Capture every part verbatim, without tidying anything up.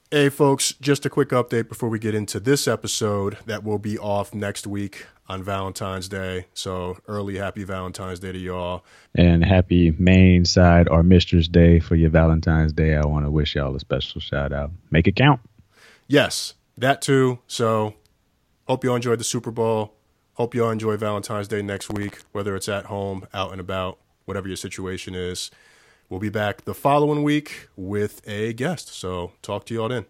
Hey, folks, just a quick update before we get into this episode that will be off next week on Valentine's Day. So early happy Valentine's Day to y'all. And happy main side or Mistress Day for your Valentine's Day. I want to wish y'all a special shout out. Make it count. Yes, that too. So hope y'all enjoyed the Super Bowl. Hope y'all enjoy Valentine's Day next week, whether it's at home, out and about, whatever your situation is. We'll be back the following week with a guest. So talk to y'all then.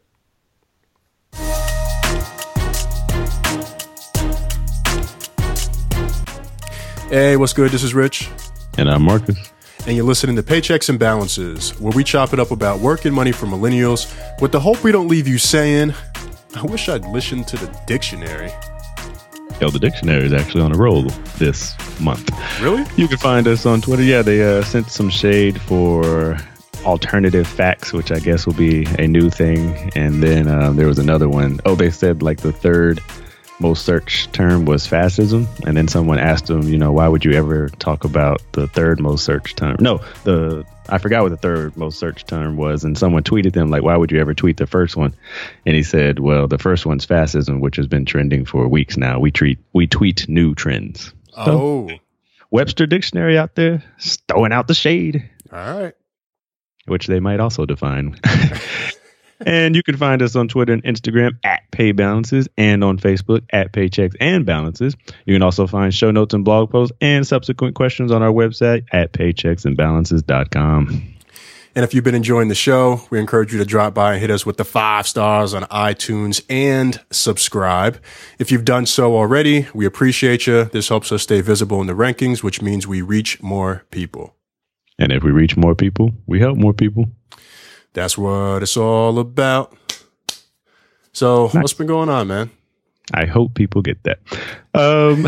Hey, what's good? This is Rich. And I'm Marcus. And you're listening to Paychecks and Balances, where we chop it up about work and money for millennials with the hope we don't leave you saying, I wish I'd listened to the dictionary. Yo, the dictionary is actually on a roll this month. Really? You can find us on Twitter. Yeah, they uh, sent some shade for alternative facts, which I guess will be a new thing. And then um, there was another one. Oh, they said like the third most searched term was fascism. And then someone asked them, you know, why would you ever talk about the third most searched term? No, the I forgot what the third most searched term was. And someone tweeted them like, why would you ever tweet the first one? And he said, well, the first one's fascism, which has been trending for weeks now. We treat we tweet new trends. Oh, so, Webster Dictionary out there throwing out the shade. All right. Which they might also define. And you can find us on Twitter and Instagram at Pay Balances and on Facebook at Paychecks and Balances. You can also find show notes and blog posts and subsequent questions on our website at paychecks and balances dot com. And if you've been enjoying the show, we encourage you to drop by and hit us with the five stars on iTunes and subscribe. If you've done so already, we appreciate you. This helps us stay visible in the rankings, which means we reach more people. And if we reach more people, we help more people. That's what it's all about. So nice. What's been going on, man? I hope people get that. Um,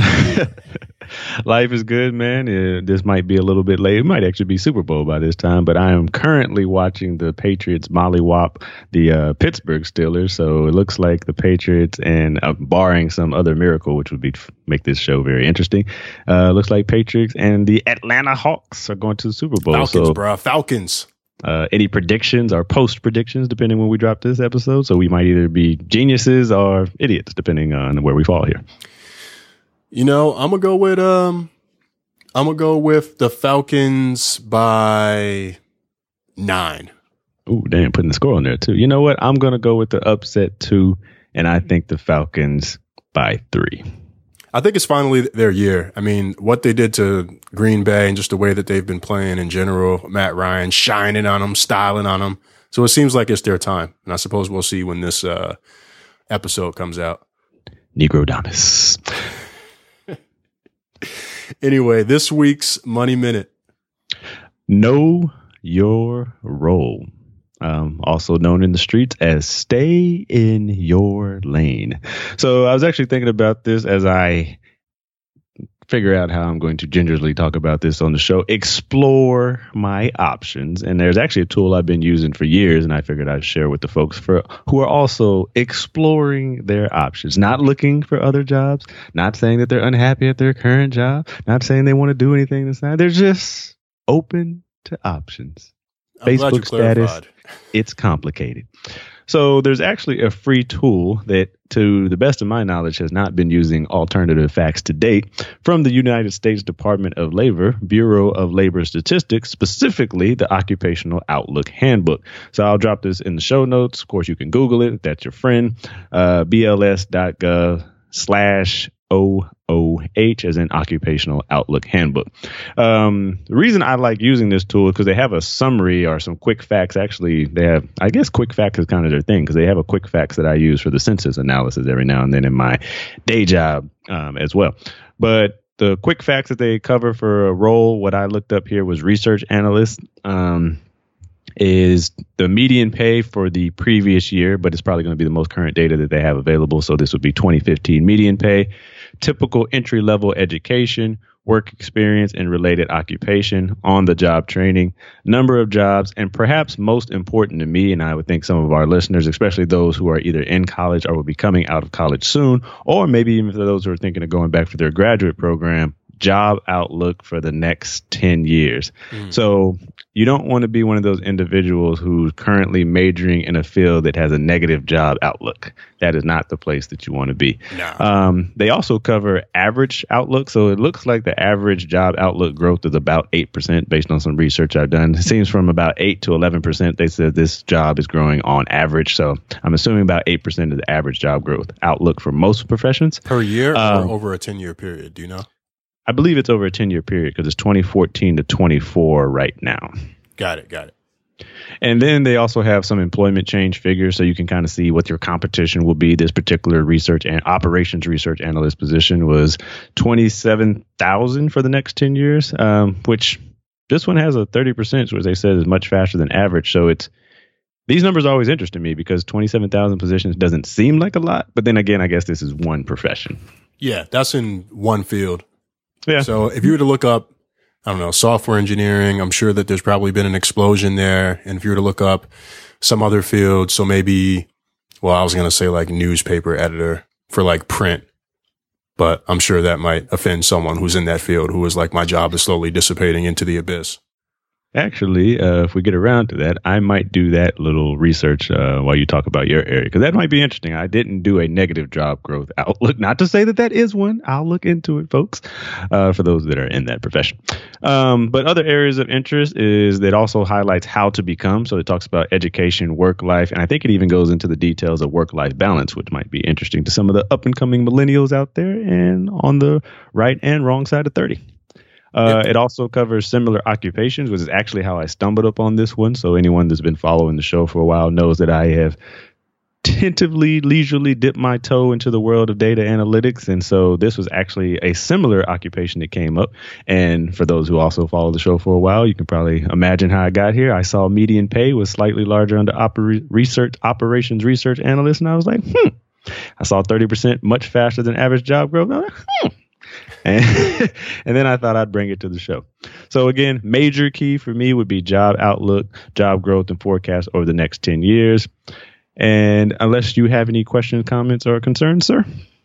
life is good, man. Uh, this might be a little bit late. It might actually be Super Bowl by this time, but I am currently watching the Patriots mollywop the uh, Pittsburgh Steelers. So it looks like the Patriots, and uh, barring some other miracle, which would be make this show very interesting, uh, looks like Patriots and the Atlanta Hawks are going to the Super Bowl. Falcons, so, bro. Falcons. Uh, any predictions or post predictions, depending when we drop this episode. So we might either be geniuses or idiots, depending on where we fall here. You know, I'm gonna go with um, I'm gonna go with the Falcons by nine. Ooh, damn, putting the score on there too. You know what? I'm gonna go with the upset two, and I think the Falcons by three. I think it's finally their year. I mean, what they did to Green Bay and just the way that they've been playing in general, Matt Ryan shining on them, styling on them. So it seems like it's their time. And I suppose we'll see when this uh, episode comes out. Negrodamus. Anyway, this week's Money Minute. Know your role. Um, also known in the streets as stay in your lane. So I was actually thinking about this as I figure out how I'm going to gingerly talk about this on the show. Explore my options. And there's actually a tool I've been using for years, and I figured I'd share with the folks for who are also exploring their options, not looking for other jobs, not saying that they're unhappy at their current job, not saying they want to do anything this time. They're just open to options. I'm Facebook status, it's complicated. So there's actually a free tool that, to the best of my knowledge, has not been using alternative facts to date from the United States Department of Labor, Bureau of Labor Statistics, specifically the Occupational Outlook Handbook. So I'll drop this in the show notes. Of course, you can Google it. That's your friend. Uh, B L S dot gov slash O O H as in Occupational Outlook Handbook. Um, the reason I like using this tool is because they have a summary or some quick facts. Actually, they have, I guess quick facts is kind of their thing because they have a quick facts that I use for the census analysis every now and then in my day job um, as well. But the quick facts that they cover for a role, what I looked up here was research analyst. Um, is the median pay for the previous year, but it's probably going to be the most current data that they have available. So this would be twenty fifteen median pay, typical entry level education, work experience and related occupation, on the job training, number of jobs, and perhaps most important to me, and I would think some of our listeners, especially those who are either in college or will be coming out of college soon, or maybe even for those who are thinking of going back for their graduate program, job outlook for the next ten years. Mm. So you don't want to be one of those individuals who's currently majoring in a field that has a negative job outlook. That is not the place that you want to be. Nah. Um, they also cover average outlook. So it looks like the average job outlook growth is about eight percent based on some research I've done. It seems from about eight to eleven percent. They said this job is growing on average. So I'm assuming about eight percent is the average job growth outlook for most professions. Per year Um, or over a ten-year period? Do you know? I believe it's over a ten-year period because it's twenty fourteen to twenty-four right now. Got it. Got it. And then they also have some employment change figures so you can kind of see what your competition will be. This particular research and operations research analyst position was twenty-seven thousand for the next ten years, um, which this one has a thirty percent, which they said is much faster than average. So it's these numbers always interest me because twenty-seven thousand positions doesn't seem like a lot. But then again, I guess this is one profession. Yeah, that's in one field. Yeah. So if you were to look up, I don't know, software engineering, I'm sure that there's probably been an explosion there. And if you were to look up some other field, so maybe, well, I was going to say like newspaper editor for like print, but I'm sure that might offend someone who's in that field who is like, my job is slowly dissipating into the abyss. Actually, uh, if we get around to that, I might do that little research uh, while you talk about your area, because that might be interesting. I didn't do a negative job growth outlook. Not to say that that is one. I'll look into it, folks, uh, for those that are in that profession. Um, but other areas of interest is that also highlights how to become. So it talks about education, work life, and I think it even goes into the details of work-life balance, which might be interesting to some of the up-and-coming millennials out there and on the right and wrong side of thirty. Uh, Yep. It also covers similar occupations, which is actually how I stumbled upon this one. So anyone that's been following the show for a while knows that I have tentatively, leisurely dipped my toe into the world of data analytics. And so this was actually a similar occupation that came up. And for those who also follow the show for a while, you can probably imagine how I got here. I saw median pay was slightly larger under oper- research operations research analyst. And I was like, hmm. I saw thirty percent much faster than average job growth. And I was like, hmm. And, and then I thought I'd bring it to the show. So again, major key for me would be job outlook, job growth, and forecast over the next ten years. And unless you have any questions, comments, or concerns, sir?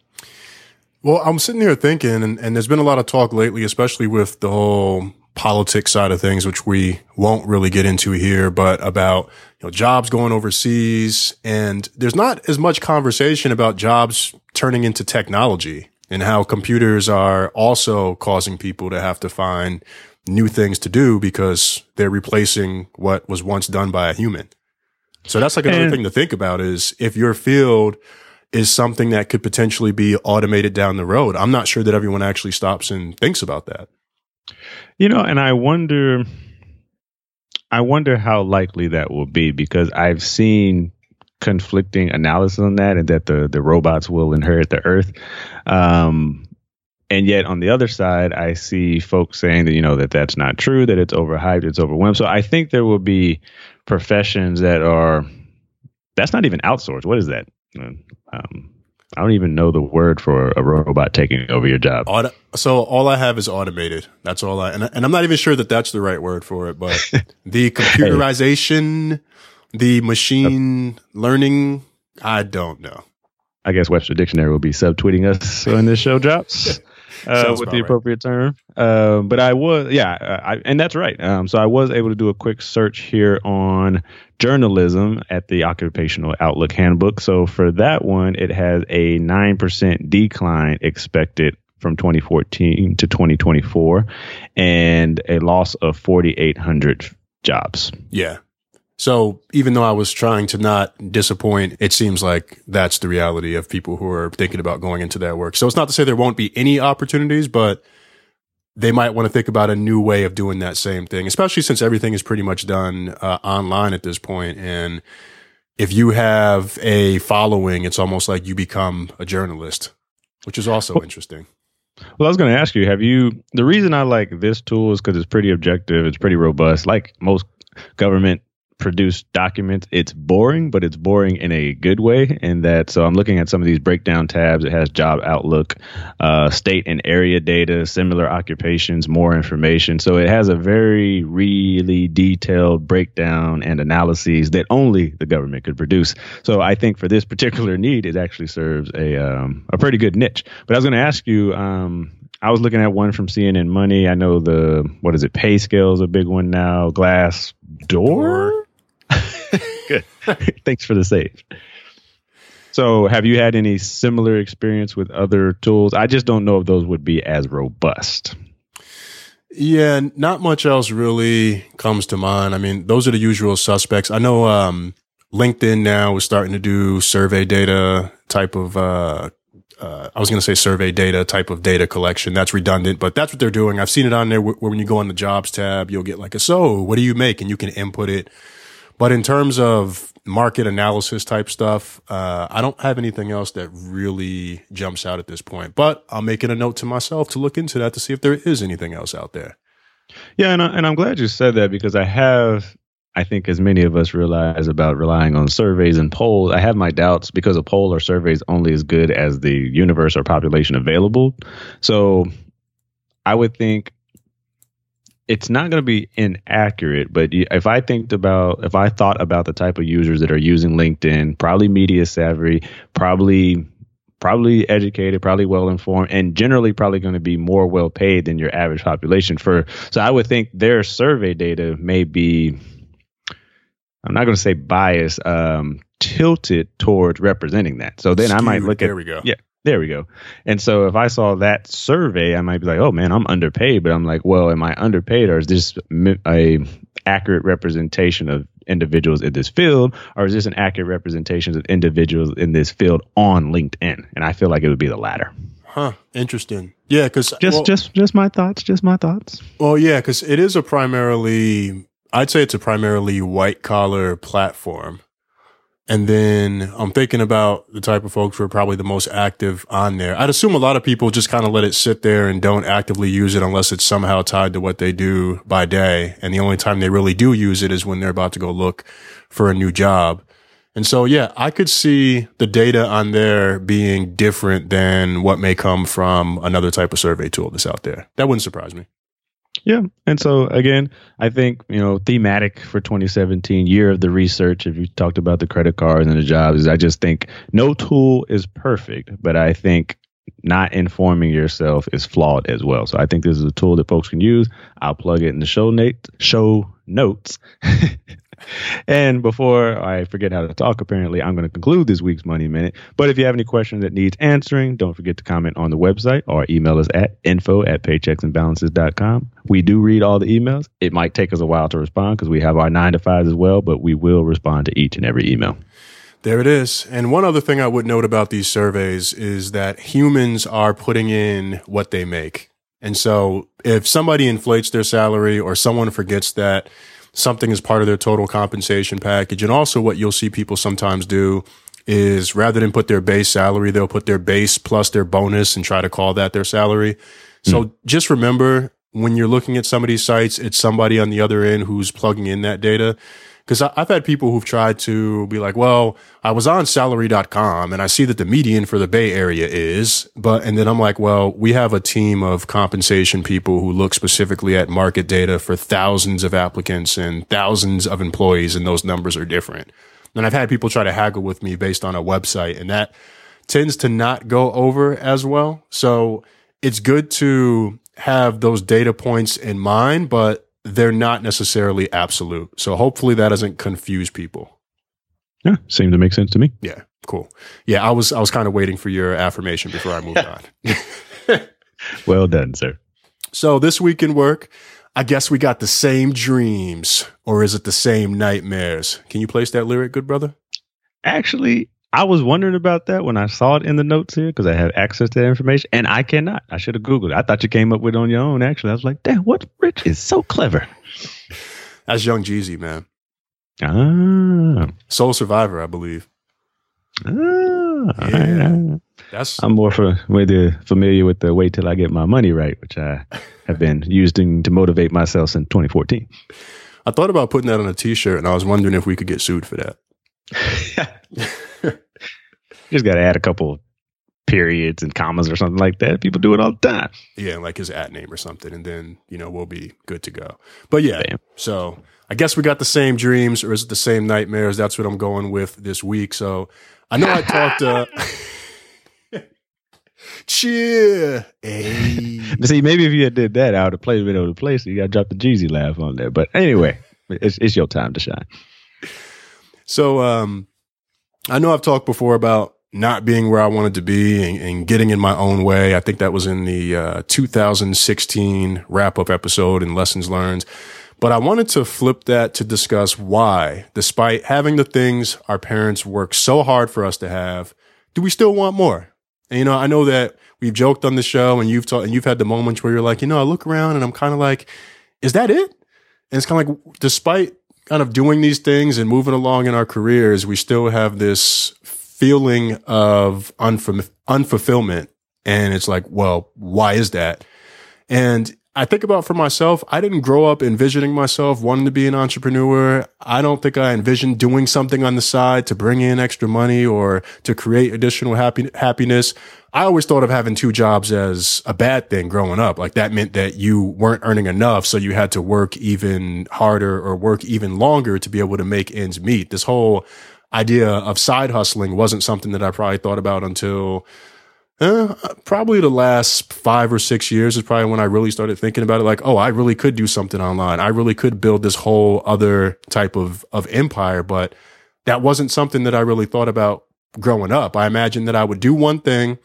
Well, I'm sitting here thinking, and, and there's been a lot of talk lately, especially with the whole politics side of things, which we won't really get into here, but about, you know, jobs going overseas. And there's not as much conversation about jobs turning into technology and how computers are also causing people to have to find new things to do because they're replacing what was once done by a human. So that's like another And- thing to think about is if your field is something that could potentially be automated down the road. I'm not sure that everyone actually stops and thinks about that. You know, and I wonder, I wonder how likely that will be because I've seen conflicting analysis on that and that the, the robots will inherit the earth. Um, and yet on the other side, I see folks saying that, you know, that that's not true, that it's overhyped, it's overwhelmed. So I think there will be professions that are, that's not even outsourced. What is that? Um, I don't even know the word for a robot taking over your job. Auto, so all I have is automated. That's all I, and, and I'm not even sure that that's the right word for it, but the computerization, the machine learning, I don't know. I guess Webster Dictionary will be subtweeting us when this show drops uh, with about the right. appropriate term. Uh, but I was, yeah, I, and that's right. Um, so I was able to do a quick search here on journalism at the Occupational Outlook Handbook. So for that one, it has a nine percent decline expected from twenty fourteen to twenty twenty-four and a loss of forty-eight hundred jobs. Yeah. So even though I was trying to not disappoint, it seems like that's the reality of people who are thinking about going into that work. So it's not to say there won't be any opportunities, but they might want to think about a new way of doing that same thing, especially since everything is pretty much done uh, online at this point. And if you have a following, it's almost like you become a journalist, which is also interesting. Well, I was going to ask you, have you, the reason I like this tool is because it's pretty objective. It's pretty robust. Like most government produced documents, it's boring, but it's boring in a good way. And that, so I'm looking at some of these breakdown tabs. It has job outlook, uh, state and area data, similar occupations, more information. So it has a very, really detailed breakdown and analyses that only the government could produce. So I think for this particular need, it actually serves a, um, a pretty good niche. But I was going to ask you, um, I was looking at one from C N N Money. I know the, what is it, PayScale is a big one now. Glassdoor? Good. Thanks for the save. So have you had any similar experience with other tools? I just don't know if those would be as robust. Yeah, not much else really comes to mind. I mean, those are the usual suspects. I know um, LinkedIn now is starting to do survey data type of, uh, uh, I was going to say survey data type of data collection. That's redundant, but that's what they're doing. I've seen it on there where, where when you go on the jobs tab, you'll get like a, so what do you make? And you can input it. But in terms of market analysis type stuff, uh, I don't have anything else that really jumps out at this point. But I'm making a note to myself to look into that to see if there is anything else out there. Yeah, and, I, and I'm glad you said that because I have, I think as many of us realize about relying on surveys and polls, I have my doubts because a poll or survey is only as good as the universe or population available. So I would think it's not going to be inaccurate, but if I think about, if I thought about the type of users that are using LinkedIn, probably media savvy, probably, probably educated, probably well informed, and generally probably going to be more well paid than your average population. For so I would think their survey data may be, I'm not going to say biased, um, tilted towards representing that. So then Skewed. I might look at, there we go. Yeah. There we go. And so if I saw that survey, I might be like, oh, man, I'm underpaid. But I'm like, well, am I underpaid or is this a accurate representation of individuals in this field? Or is this an accurate representation of individuals in this field on LinkedIn? And I feel like it would be the latter. Huh. Interesting. Yeah, because just well, just just my thoughts. Just my thoughts. Well, yeah, because it is a primarily, I'd say it's a primarily white collar platform. And then I'm thinking about the type of folks who are probably the most active on there. I'd assume a lot of people just kind of let it sit there and don't actively use it unless it's somehow tied to what they do by day. And the only time they really do use it is when they're about to go look for a new job. And so, yeah, I could see the data on there being different than what may come from another type of survey tool that's out there. That wouldn't surprise me. Yeah. And so, again, I think, you know, thematic for twenty seventeen, year of the research, if you talked about the credit cards and the jobs, is I just think no tool is perfect, but I think not informing yourself is flawed as well. So I think this is a tool that folks can use. I'll plug it in the show, Nate, show notes. And before I forget how to talk, apparently, I'm going to conclude this week's Money Minute. But if you have any questions that needs answering, don't forget to comment on the website or email us at info at paychecks and balances dot com. We do read all the emails. It might take us a while to respond because we have our nine to fives as well, but we will respond to each and every email. There it is. And one other thing I would note about these surveys is that humans are putting in what they make. And so if somebody inflates their salary or someone forgets that something is part of their total compensation package. And also what you'll see people sometimes do is rather than put their base salary, they'll put their base plus their bonus and try to call that their salary. So mm. just remember when you're looking at some of these sites, it's somebody on the other end who's plugging in that data. Because I've had people who've tried to be like, well, I was on salary dot com and I see that the median for the Bay Area is, but, and then I'm like, well, we have a team of compensation people who look specifically at market data for thousands of applicants and thousands of employees, and those numbers are different. And I've had people try to haggle with me based on a website, and that tends to not go over as well. So it's good to have those data points in mind, but they're not necessarily absolute. So hopefully that doesn't confuse people. Yeah, seemed to make sense to me. Yeah, cool. Yeah, I was I was kind of waiting for your affirmation before I moved on. Well done, sir. So this week in work, I guess we got the same dreams, or is it the same nightmares? Can you place that lyric, good brother? Actually, I was wondering about that when I saw it in the notes here because I have access to that information, and I cannot. I should have Googled it. I thought you came up with it on your own, actually. I was like, damn, what? Rich is so clever. That's Young Jeezy, man. Ah. Soul Survivor, I believe. Ah. Yeah. That's I'm more for, with the, familiar with the wait till I get my money right, which I have been using to motivate myself since twenty fourteen. I thought about putting that on a t-shirt, and I was wondering if we could get sued for that. You just got to add a couple periods and commas or something like that. People do it all the time. Yeah, like his at name or something, and then, you know, we'll be good to go. But yeah, Damn. So I guess we got the same dreams, or is it the same nightmares? That's what I'm going with this week. So I know I talked uh, Cheer. Hey. See, maybe if you had did that, I would have played a bit of the place. So you got to drop the Jeezy laugh on there. But anyway, it's, it's your time to shine. So, um, I know I've talked before about not being where I wanted to be and, and getting in my own way. I think that was in the uh, two thousand sixteen wrap-up episode in Lessons Learned. But I wanted to flip that to discuss why, despite having the things our parents worked so hard for us to have, do we still want more? And, you know, I know that we've joked on the show and you've talked and you've had the moments where you're like, you know, I look around and I'm kind of like, is that it? And it's kind of like, despite kind of doing these things and moving along in our careers, we still have this feeling of unfulf- unfulfillment. And it's like, well, why is that? And I think about for myself, I didn't grow up envisioning myself wanting to be an entrepreneur. I don't think I envisioned doing something on the side to bring in extra money or to create additional happy- happiness. I always thought of having two jobs as a bad thing growing up. Like that meant that you weren't earning enough, so you had to work even harder or work even longer to be able to make ends meet. This whole idea of side hustling wasn't something that I probably thought about until uh, probably the last five or six years is probably when I really started thinking about it. Like, oh, I really could do something online. I really could build this whole other type of, of empire. But that wasn't something that I really thought about growing up. I imagined that I would do one thing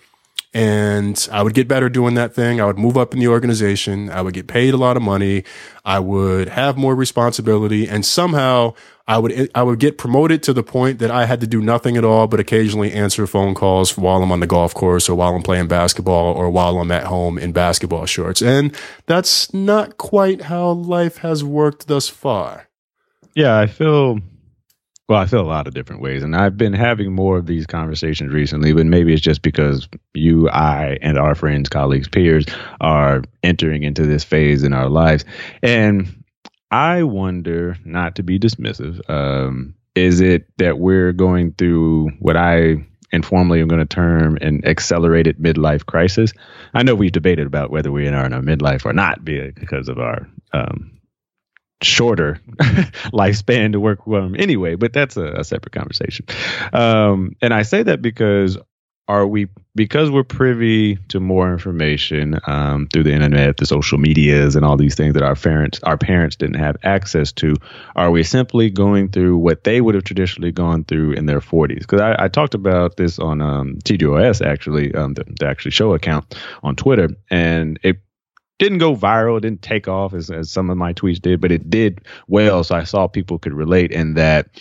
and I would get better doing that thing. I would move up in the organization. I would get paid a lot of money. I would have more responsibility, and somehow I would I would get promoted to the point that I had to do nothing at all but occasionally answer phone calls while I'm on the golf course or while I'm playing basketball or while I'm at home in basketball shorts. And that's not quite how life has worked thus far. Yeah, I feel... Well, I feel a lot of different ways, and I've been having more of these conversations recently, but maybe it's just because you, I, and our friends, colleagues, peers are entering into this phase in our lives. And I wonder, not to be dismissive, um, is it that we're going through what I informally am going to term an accelerated midlife crisis? I know we've debated about whether we're in our, in our midlife or not because of our um shorter lifespan to work with anyway, but that's a, a separate conversation. Um, and I say that because are we, because we're privy to more information um, through the internet, the social medias, and all these things that our parents, our parents didn't have access to, are we simply going through what they would have traditionally gone through in their forties? Because I, I talked about this on um, T G O S, actually, um, the, the actually show account on Twitter, and it didn't go viral, it didn't take off as, as some of my tweets did, but it did well. So I saw people could relate in that.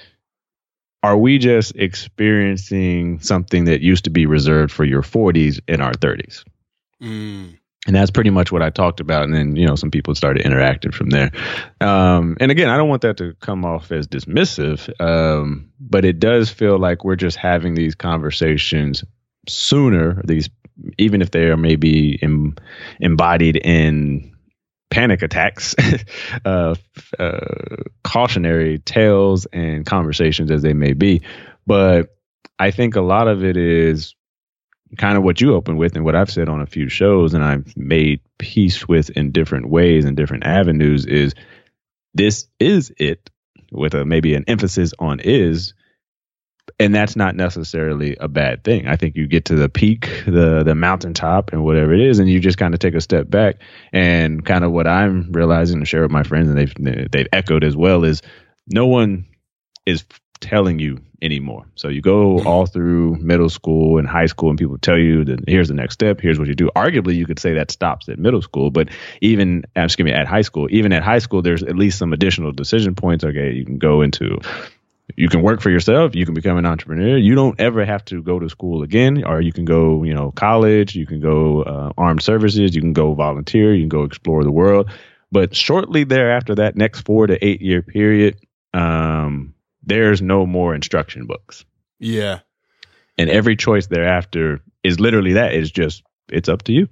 Are we just experiencing something that used to be reserved for your forties in our thirties? Mm. And that's pretty much what I talked about. And then, you know, some people started interacting from there. Um, and again, I don't want that to come off as dismissive, um, but it does feel like we're just having these conversations sooner, these even if they are maybe em, embodied in panic attacks, uh, uh, cautionary tales and conversations as they may be. But I think a lot of it is kind of what you opened with and what I've said on a few shows and I've made peace with in different ways and different avenues is this is it, with a maybe an emphasis on is. And that's not necessarily a bad thing. I think you get to the peak, the the mountaintop and whatever it is, and you just kind of take a step back. And kind of what I'm realizing to share with my friends, and they've they've echoed as well, is no one is telling you anymore. So you go all through middle school and high school and people tell you that here's the next step, here's what you do. Arguably, you could say that stops at middle school, but even, excuse me, at high school, even at high school, there's at least some additional decision points. Okay, you can go into... You can work for yourself. You can become an entrepreneur. You don't ever have to go to school again, or you can go, you know, college. You can go uh, armed services. You can go volunteer. You can go explore the world. But shortly thereafter, that next four to eight year period, um, there's no more instruction books. Yeah. And every choice thereafter is literally that. It's just, it's up to you.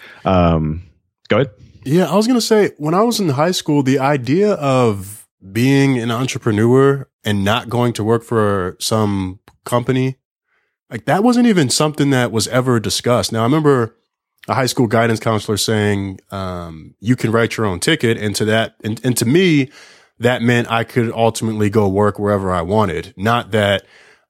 Um, go ahead. Yeah, I was going to say, when I was in high school, the idea of being an entrepreneur and not going to work for some company, like that wasn't even something that was ever discussed. Now, I remember a high school guidance counselor saying, um, you can write your own ticket. And to that, and, and to me, that meant I could ultimately go work wherever I wanted. Not that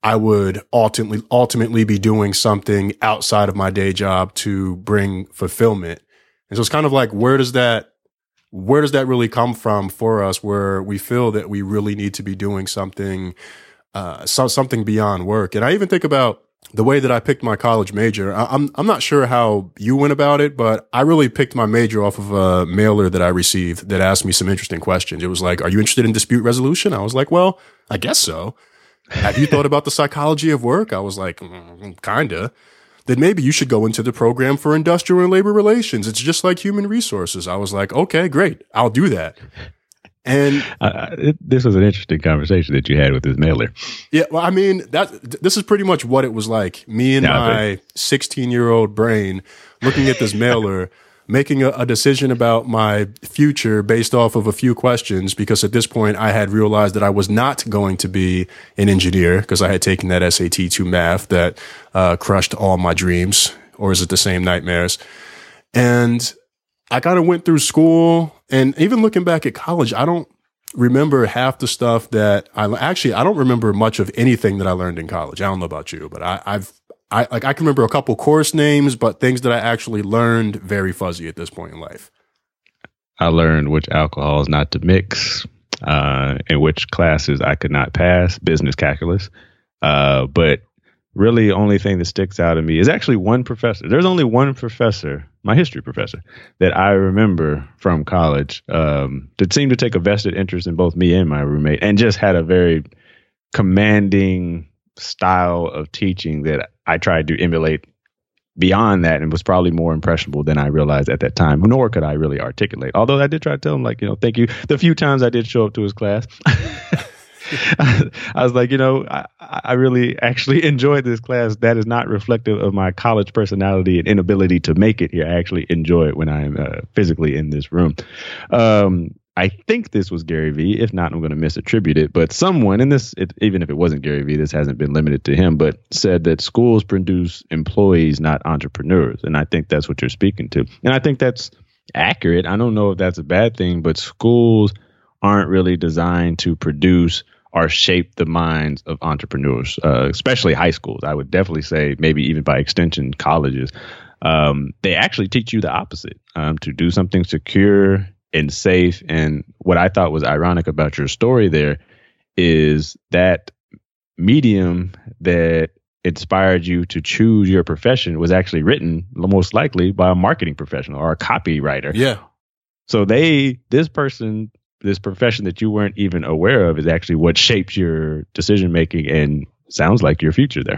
I would ultimately ultimately be doing something outside of my day job to bring fulfillment. And so it's kind of like, where does that where does that really come from for us, where we feel that we really need to be doing something uh, so, something beyond work? And I even think about the way that I picked my college major. I, I'm I'm not sure how you went about it, but I really picked my major off of a mailer that I received that asked me some interesting questions. It was like, "Are you interested in dispute resolution?" I was like, "Well, I guess so." "Have you thought about the psychology of work?" I was like, mm, kinda. "Then maybe you should go into the program for industrial and labor relations. It's just like human resources." I was like, "Okay, great. I'll do that." And uh, it, this was an interesting conversation that you had with this mailer. Yeah, well, I mean, that this is pretty much what it was like. Me and Yeah, my sixteen-year-old brain looking at this mailer, making a, a decision about my future based off of a few questions, because at this point I had realized that I was not going to be an engineer because I had taken that S A T two math that uh, crushed all my dreams, or is it the same nightmares? And I kind of went through school, and even looking back at college, I don't remember half the stuff that I actually, I don't remember much of anything that I learned in college. I don't know about you, but I, I've, I like, I can remember a couple course names, but things that I actually learned, very fuzzy at this point in life. I learned which alcohols not to mix, uh, and which classes I could not pass, business calculus. Uh, but really, only thing that sticks out to me is actually one professor. There's only one professor, my history professor, that I remember from college um, that seemed to take a vested interest in both me and my roommate, and just had a very commanding style of teaching that I tried to emulate beyond that, and was probably more impressionable than I realized at that time, nor could I really articulate. Although I did try to tell him, like, you know, thank you. The few times I did show up to his class, I was like, you know, I, I really actually enjoyed this class. That is not reflective of my college personality and inability to make it here. I actually enjoy it when I'm uh, physically in this room. Um, I think this was Gary Vee. If not, I'm going to misattribute it. But someone, and this, it, even if it wasn't Gary Vee, this hasn't been limited to him, but said that schools produce employees, not entrepreneurs. And I think that's what you're speaking to. And I think that's accurate. I don't know if that's a bad thing, but schools aren't really designed to produce or shape the minds of entrepreneurs, uh, especially high schools. I would definitely say maybe even by extension, colleges. Um, they actually teach you the opposite, um, to do something secure and safe. And what I thought was ironic about your story there is that medium that inspired you to choose your profession was actually written most likely by a marketing professional or a copywriter. Yeah. So they, this person, this profession that you weren't even aware of is actually what shapes your decision making and sounds like your future there.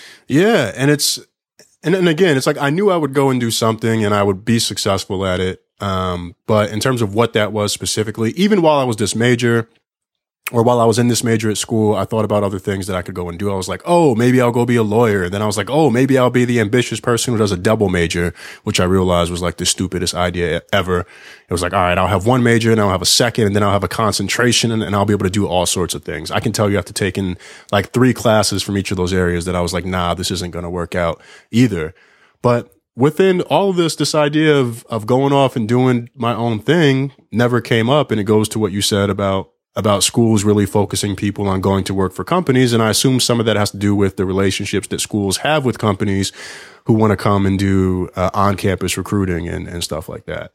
Yeah. And it's, and, and again, it's like I knew I would go and do something and I would be successful at it. Um, but in terms of what that was specifically, even while I was this major, or while I was in this major at school, I thought about other things that I could go and do. I was like, oh, maybe I'll go be a lawyer. And then I was like, oh, maybe I'll be the ambitious person who does a double major, which I realized was like the stupidest idea ever. It was like, all right, I'll have one major and I'll have a second, and then I'll have a concentration, and, and I'll be able to do all sorts of things. I can tell you after taking like three classes from each of those areas that I was like, nah, this isn't going to work out either. But within all of this, this idea of, of going off and doing my own thing never came up. And it goes to what you said about about schools really focusing people on going to work for companies. And I assume some of that has to do with the relationships that schools have with companies who want to come and do uh, on-campus recruiting and, and stuff like that.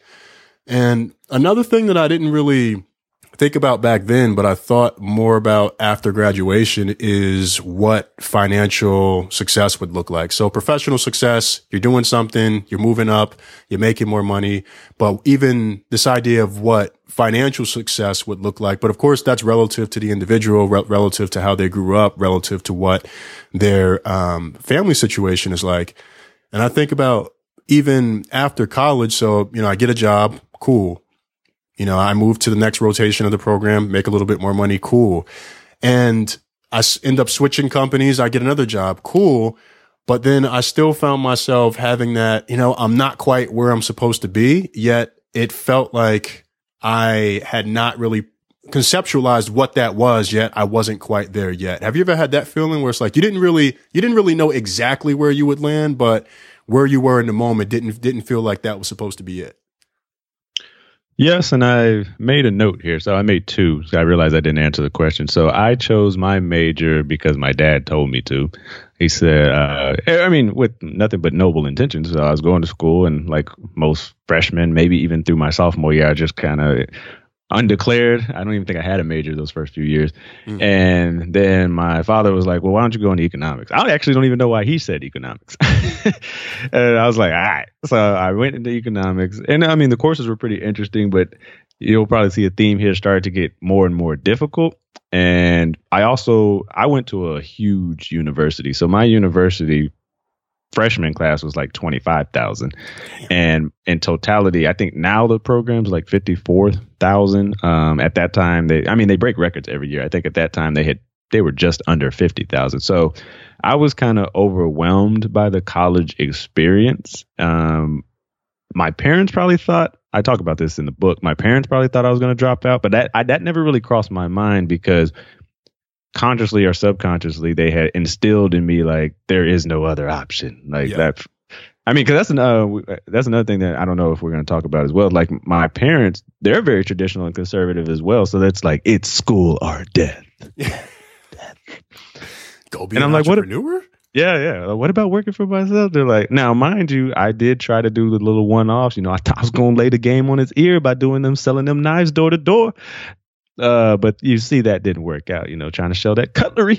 And another thing that I didn't really think about back then, but I thought more about after graduation, is what financial success would look like. So professional success, you're doing something, you're moving up, you're making more money, but even this idea of what financial success would look like. But of course, that's relative to the individual, re- relative to how they grew up, relative to what their um, family situation is like. And I think about even after college. So, you know, I get a job, cool. You know, I move to the next rotation of the program, make a little bit more money, cool. And I s- end up switching companies. I get another job, cool. But then I still found myself having that, you know, I'm not quite where I'm supposed to be, yet it felt like I had not really conceptualized what that was yet. I wasn't quite there yet. Have you ever had that feeling where it's like you didn't really, you didn't really know exactly where you would land, but where you were in the moment didn't, didn't feel like that was supposed to be it? Yes, and I made a note here. So I made two. So I realized I didn't answer the question. So I chose my major because my dad told me to. He said, uh, I mean, with nothing but noble intentions. So I was going to school, and like most freshmen, maybe even through my sophomore year, I just kind of undeclared. I don't even think I had a major those first few years. Mm. And then my father was like, well, why don't you go into economics? I actually don't even know why he said economics. And I was like, all right. So I went into economics. And I mean, the courses were pretty interesting, but you'll probably see a theme here start to get more and more difficult. And I also, I went to a huge university. So my university freshman class was like twenty-five thousand. And in totality, I think now the program's like fifty-four thousand. Um, at that time, they, I mean, they break records every year. I think at that time they had, they were just under fifty thousand. So I was kind of overwhelmed by the college experience. Um, my parents probably thought, I talk about this in the book, my parents probably thought I was going to drop out, but that, I, that never really crossed my mind because consciously or subconsciously, they had instilled in me like there is no other option. Like yeah. that. I mean, because that's another that's another thing that I don't know if we're going to talk about as well. Like my parents, they're very traditional and conservative as well. So that's like it's school or death. death. Go be and an I'm entrepreneur. Like, what? Yeah, yeah. What about working for myself? They're like, now, mind you, I did try to do the little one-offs. You know, I, I was going to lay the game on its ear by doing them, selling them knives door to door. Uh, but you see, that didn't work out, you know, trying to sell that cutlery.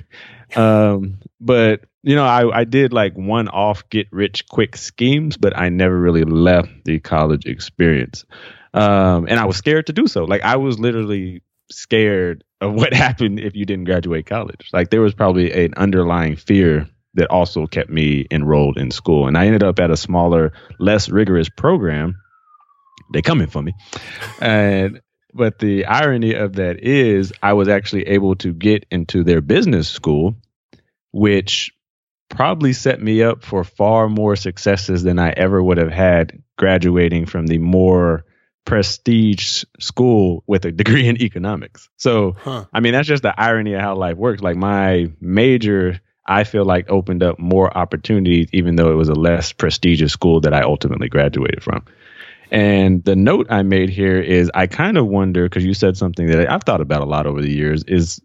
Um, but, you know, I, I did like one off get rich quick schemes, but I never really left the college experience. Um, and I was scared to do so. Like I was literally scared of what happened if you didn't graduate college. Like there was probably an underlying fear that also kept me enrolled in school. And I ended up at a smaller, less rigorous program. They coming for me. And But the irony of that is I was actually able to get into their business school, which probably set me up for far more successes than I ever would have had graduating from the more prestige school with a degree in economics. So, huh. I mean, that's just the irony of how life works. Like my major, I feel like opened up more opportunities, even though it was a less prestigious school that I ultimately graduated from. And the note I made here is I kind of wonder, because you said something that I've thought about a lot over the years, is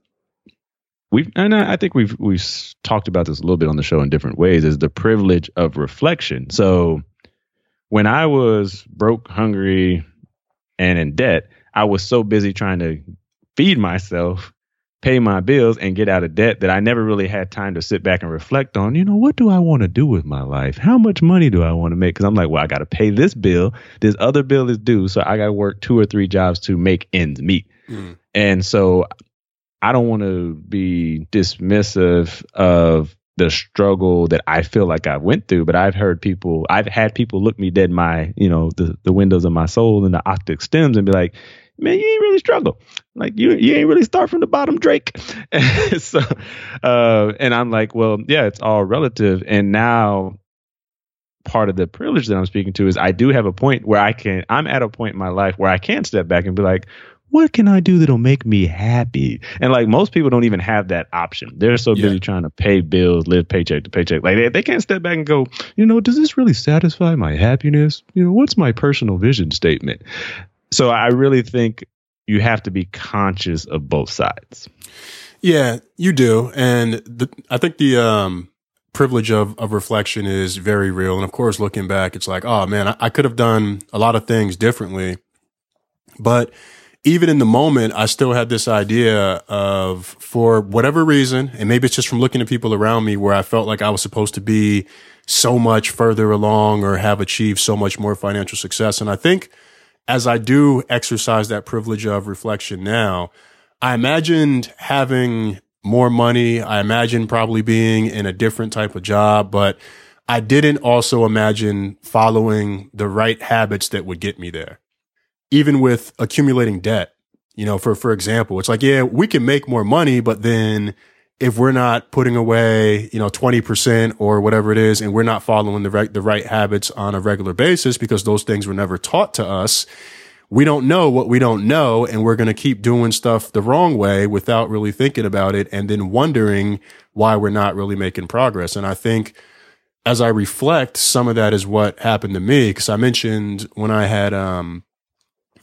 we've, and I think we've we've talked about this a little bit on the show in different ways, is the privilege of reflection. So when I was broke, hungry, and in debt, I was so busy trying to feed myself, pay my bills, and get out of debt that I never really had time to sit back and reflect on, you know, what do I want to do with my life? How much money do I want to make? Because I'm like, well, I got to pay this bill. This other bill is due. So I got to work two or three jobs to make ends meet. Mm. And so I don't want to be dismissive of the struggle that I feel like I went through, but I've heard people, I've had people look me dead in my, you know, the, the windows of my soul and the octic stems and be like, man, you ain't really struggle. Like you, you ain't really start from the bottom, Drake. so, uh, and I'm like, well, yeah, it's all relative. And now part of the privilege that I'm speaking to is I do have a point where I can, I'm at a point in my life where I can step back and be like, what can I do that'll make me happy? And like most people don't even have that option. They're so busy yeah. trying to pay bills, live paycheck to paycheck. Like they, they can't step back and go, you know, does this really satisfy my happiness? You know, what's my personal vision statement? So I really think you have to be conscious of both sides. Yeah, you do. And the, I think the um, privilege of, of reflection is very real. And of course, looking back, it's like, oh man, I, I could have done a lot of things differently. But even in the moment, I still had this idea of, for whatever reason, and maybe it's just from looking at people around me where I felt like I was supposed to be so much further along or have achieved so much more financial success. And I think as I do exercise that privilege of reflection now, I imagined having more money. I imagined probably being in a different type of job, but I didn't also imagine following the right habits that would get me there. Even with accumulating debt, you know, for, for example, it's like, yeah, we can make more money, but then if we're not putting away, you know, twenty percent or whatever it is, and we're not following the right, the right habits on a regular basis, because those things were never taught to us, we don't know what we don't know. And we're going to keep doing stuff the wrong way without really thinking about it. And then wondering why we're not really making progress. And I think as I reflect, some of that is what happened to me. Cause I mentioned when I had, um,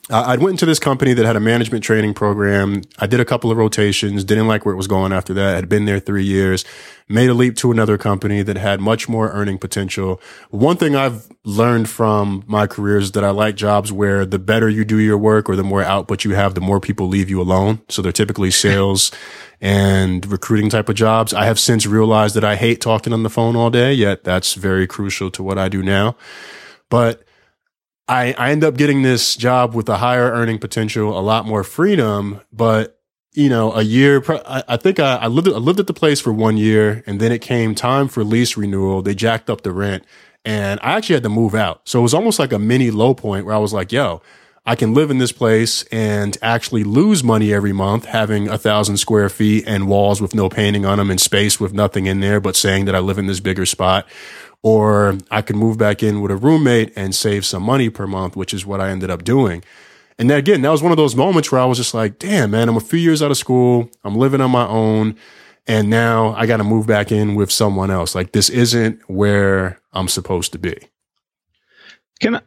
I went into this company that had a management training program. I did a couple of rotations, didn't like where it was going after that. Had been there three years, made a leap to another company that had much more earning potential. One thing I've learned from my career is that I like jobs where the better you do your work or the more output you have, the more people leave you alone. So they're typically sales and recruiting type of jobs. I have since realized that I hate talking on the phone all day, yet that's very crucial to what I do now. But I, I end up getting this job with a higher earning potential, a lot more freedom, but you know, a year, I, I think I, I lived, I lived at the place for one year and then it came time for lease renewal. They jacked up the rent and I actually had to move out. So it was almost like a mini low point where I was like, yo, I can live in this place and actually lose money every month having a thousand square feet and walls with no painting on them and space with nothing in there, but saying that I live in this bigger spot. Or I could move back in with a roommate and save some money per month, which is what I ended up doing. And then again, that was one of those moments where I was just like, damn, man, I'm a few years out of school. I'm living on my own. And now I got to move back in with someone else. Like this isn't where I'm supposed to be. Can I?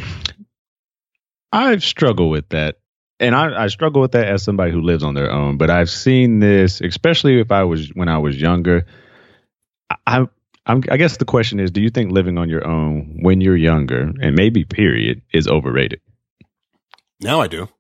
I've struggled with that. And I, I struggle with that as somebody who lives on their own. But I've seen this, especially if I was when I was younger. I I'm, I guess the question is, do you think living on your own when you're younger, and maybe period, is overrated? Now I do.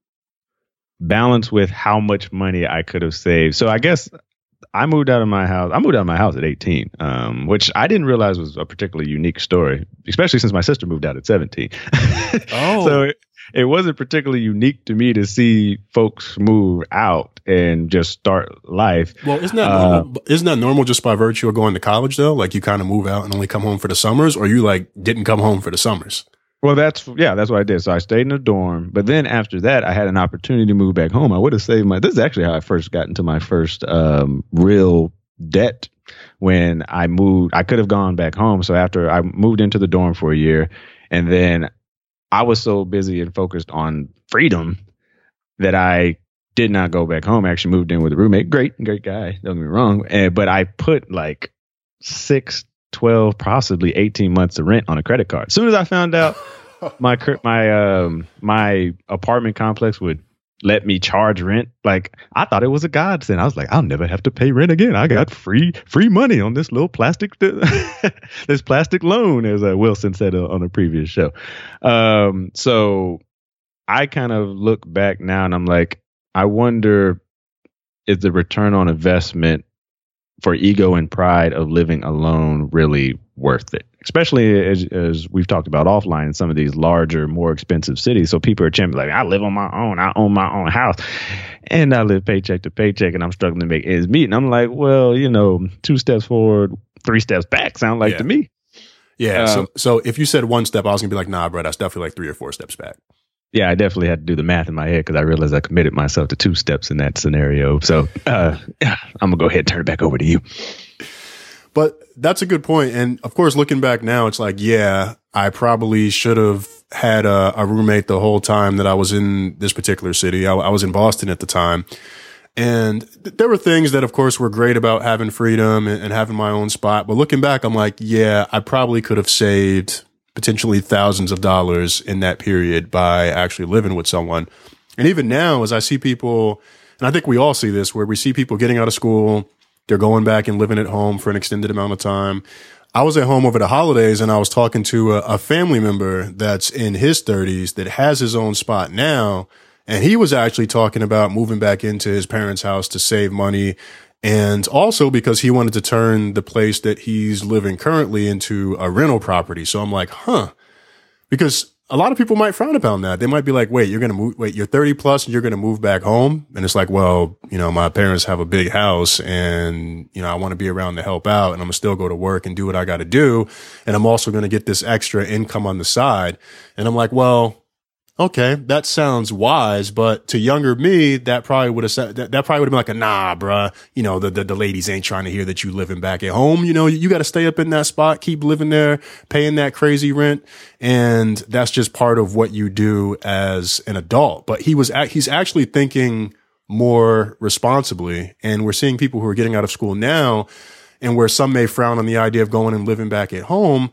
Balance with how much money I could have saved. So I guess I moved out of my house. I moved out of my house at eighteen, um, which I didn't realize was a particularly unique story, especially since my sister moved out at seventeen. Oh. So it, it wasn't particularly unique to me to see folks move out and just start life. Well, isn't that uh, normal? Isn't that normal just by virtue of going to college though? Like you kind of move out and only come home for the summers, or you like didn't come home for the summers? Well, that's, yeah, that's what I did. So I stayed in a dorm, but then after that, I had an opportunity to move back home. I would have saved my, this is actually how I first got into my first um, real debt when I moved. I could have gone back home. So after I moved into the dorm for a year, and then I was so busy and focused on freedom that I did not go back home. I actually moved in with a roommate. Great, great guy. Don't get me wrong. And, but I put like six, twelve, possibly eighteen months of rent on a credit card. As soon as I found out my my um my apartment complex would let me charge rent, like I thought it was a godsend. I was like, I'll never have to pay rent again. I got free free money on this little plastic this plastic loan, as uh, Wilson said uh, on a previous show. Um, so I kind of look back now and I'm like, I wonder, is the return on investment for ego and pride of living alone really worth it? Especially as, as we've talked about offline in some of these larger, more expensive cities. So people are championing, like, I live on my own. I own my own house. And I live paycheck to paycheck and I'm struggling to make ends meet. And I'm like, well, you know, two steps forward, three steps back sound like yeah. to me. Yeah. Um, so, so if you said one step, I was going to be like, nah, bro, that's definitely like three or four steps back. Yeah, I definitely had to do the math in my head because I realized I committed myself to two steps in that scenario. So uh, I'm going to go ahead and turn it back over to you. But that's a good point. And of course, looking back now, it's like, yeah, I probably should have had a, a roommate the whole time that I was in this particular city. I, I was in Boston at the time. And th- there were things that, of course, were great about having freedom and, and having my own spot. But looking back, I'm like, yeah, I probably could have saved potentially thousands of dollars in that period by actually living with someone. And even now, as I see people, and I think we all see this, where we see people getting out of school, they're going back and living at home for an extended amount of time. I was at home over the holidays and I was talking to a, a family member that's in his thirties that has his own spot now. And he was actually talking about moving back into his parents' house to save money. And also because he wanted to turn the place that he's living currently into a rental property. So I'm like, huh, because a lot of people might frown upon that. They might be like, wait, you're going to move, wait, you're thirty plus and you're going to move back home. And it's like, well, you know, my parents have a big house and, you know, I want to be around to help out and I'm gonna still go to work and do what I got to do. And I'm also going to get this extra income on the side. And I'm like, well, okay, that sounds wise, but to younger me, that probably would have said, that, that probably would have been like a, nah, bruh, you know, the, the, the ladies ain't trying to hear that you living back at home. You know, you, you got to stay up in that spot, keep living there, paying that crazy rent. And that's just part of what you do as an adult. But he was, he's actually thinking more responsibly. And we're seeing people who are getting out of school now, and where some may frown on the idea of going and living back at home,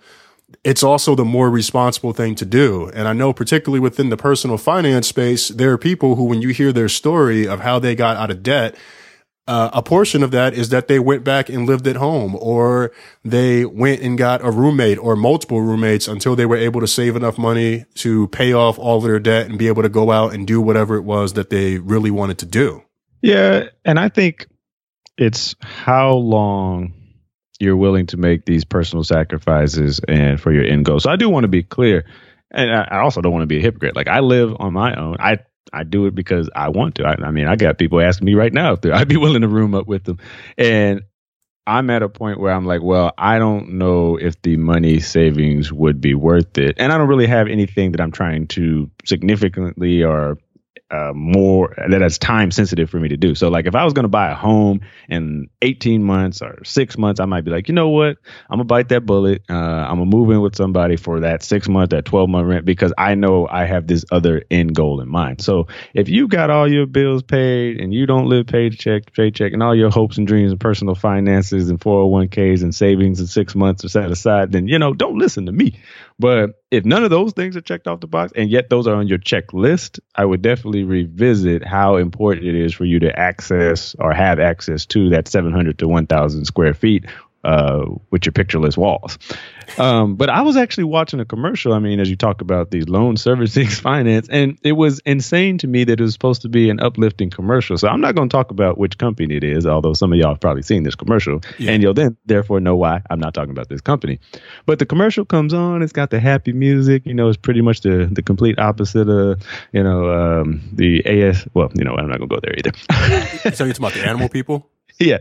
it's also the more responsible thing to do. And I know particularly within the personal finance space, there are people who, when you hear their story of how they got out of debt, uh, a portion of that is that they went back and lived at home, or they went and got a roommate or multiple roommates until they were able to save enough money to pay off all of their debt and be able to go out and do whatever it was that they really wanted to do. Yeah. And I think it's how long you're willing to make these personal sacrifices and for your end goal. So I do want to be clear. And I also don't want to be a hypocrite. Like, I live on my own. I, I do it because I want to. I, I mean, I got people asking me right now if I'd be willing to room up with them. And I'm at a point where I'm like, well, I don't know if the money savings would be worth it. And I don't really have anything that I'm trying to significantly or Uh, more that that's time sensitive for me to do. So like if I was going to buy a home in eighteen months or six months, I might be like, you know what, I'm gonna bite that bullet. Uh, I'm gonna move in with somebody for that six month, that twelve month rent, because I know I have this other end goal in mind. So if you got all your bills paid and you don't live paycheck to paycheck and all your hopes and dreams and personal finances and four oh one k's and savings in six months are set aside, then, you know, don't listen to me. But if none of those things are checked off the box and yet those are on your checklist, I would definitely revisit how important it is for you to access or have access to that seven hundred to one thousand square feet uh, with your pictureless walls. Um, but I was actually watching a commercial. I mean, as you talk about these loan servicing finance, and it was insane to me that it was supposed to be an uplifting commercial. So I'm not going to talk about which company it is, although some of y'all have probably seen this commercial, yeah. and you'll then therefore know why I'm not talking about this company. But the commercial comes on, it's got the happy music, you know, it's pretty much the, the complete opposite of, you know, um, the A S. Well, you know, I'm not going to go there either. So you're talking about the animal people? Yeah.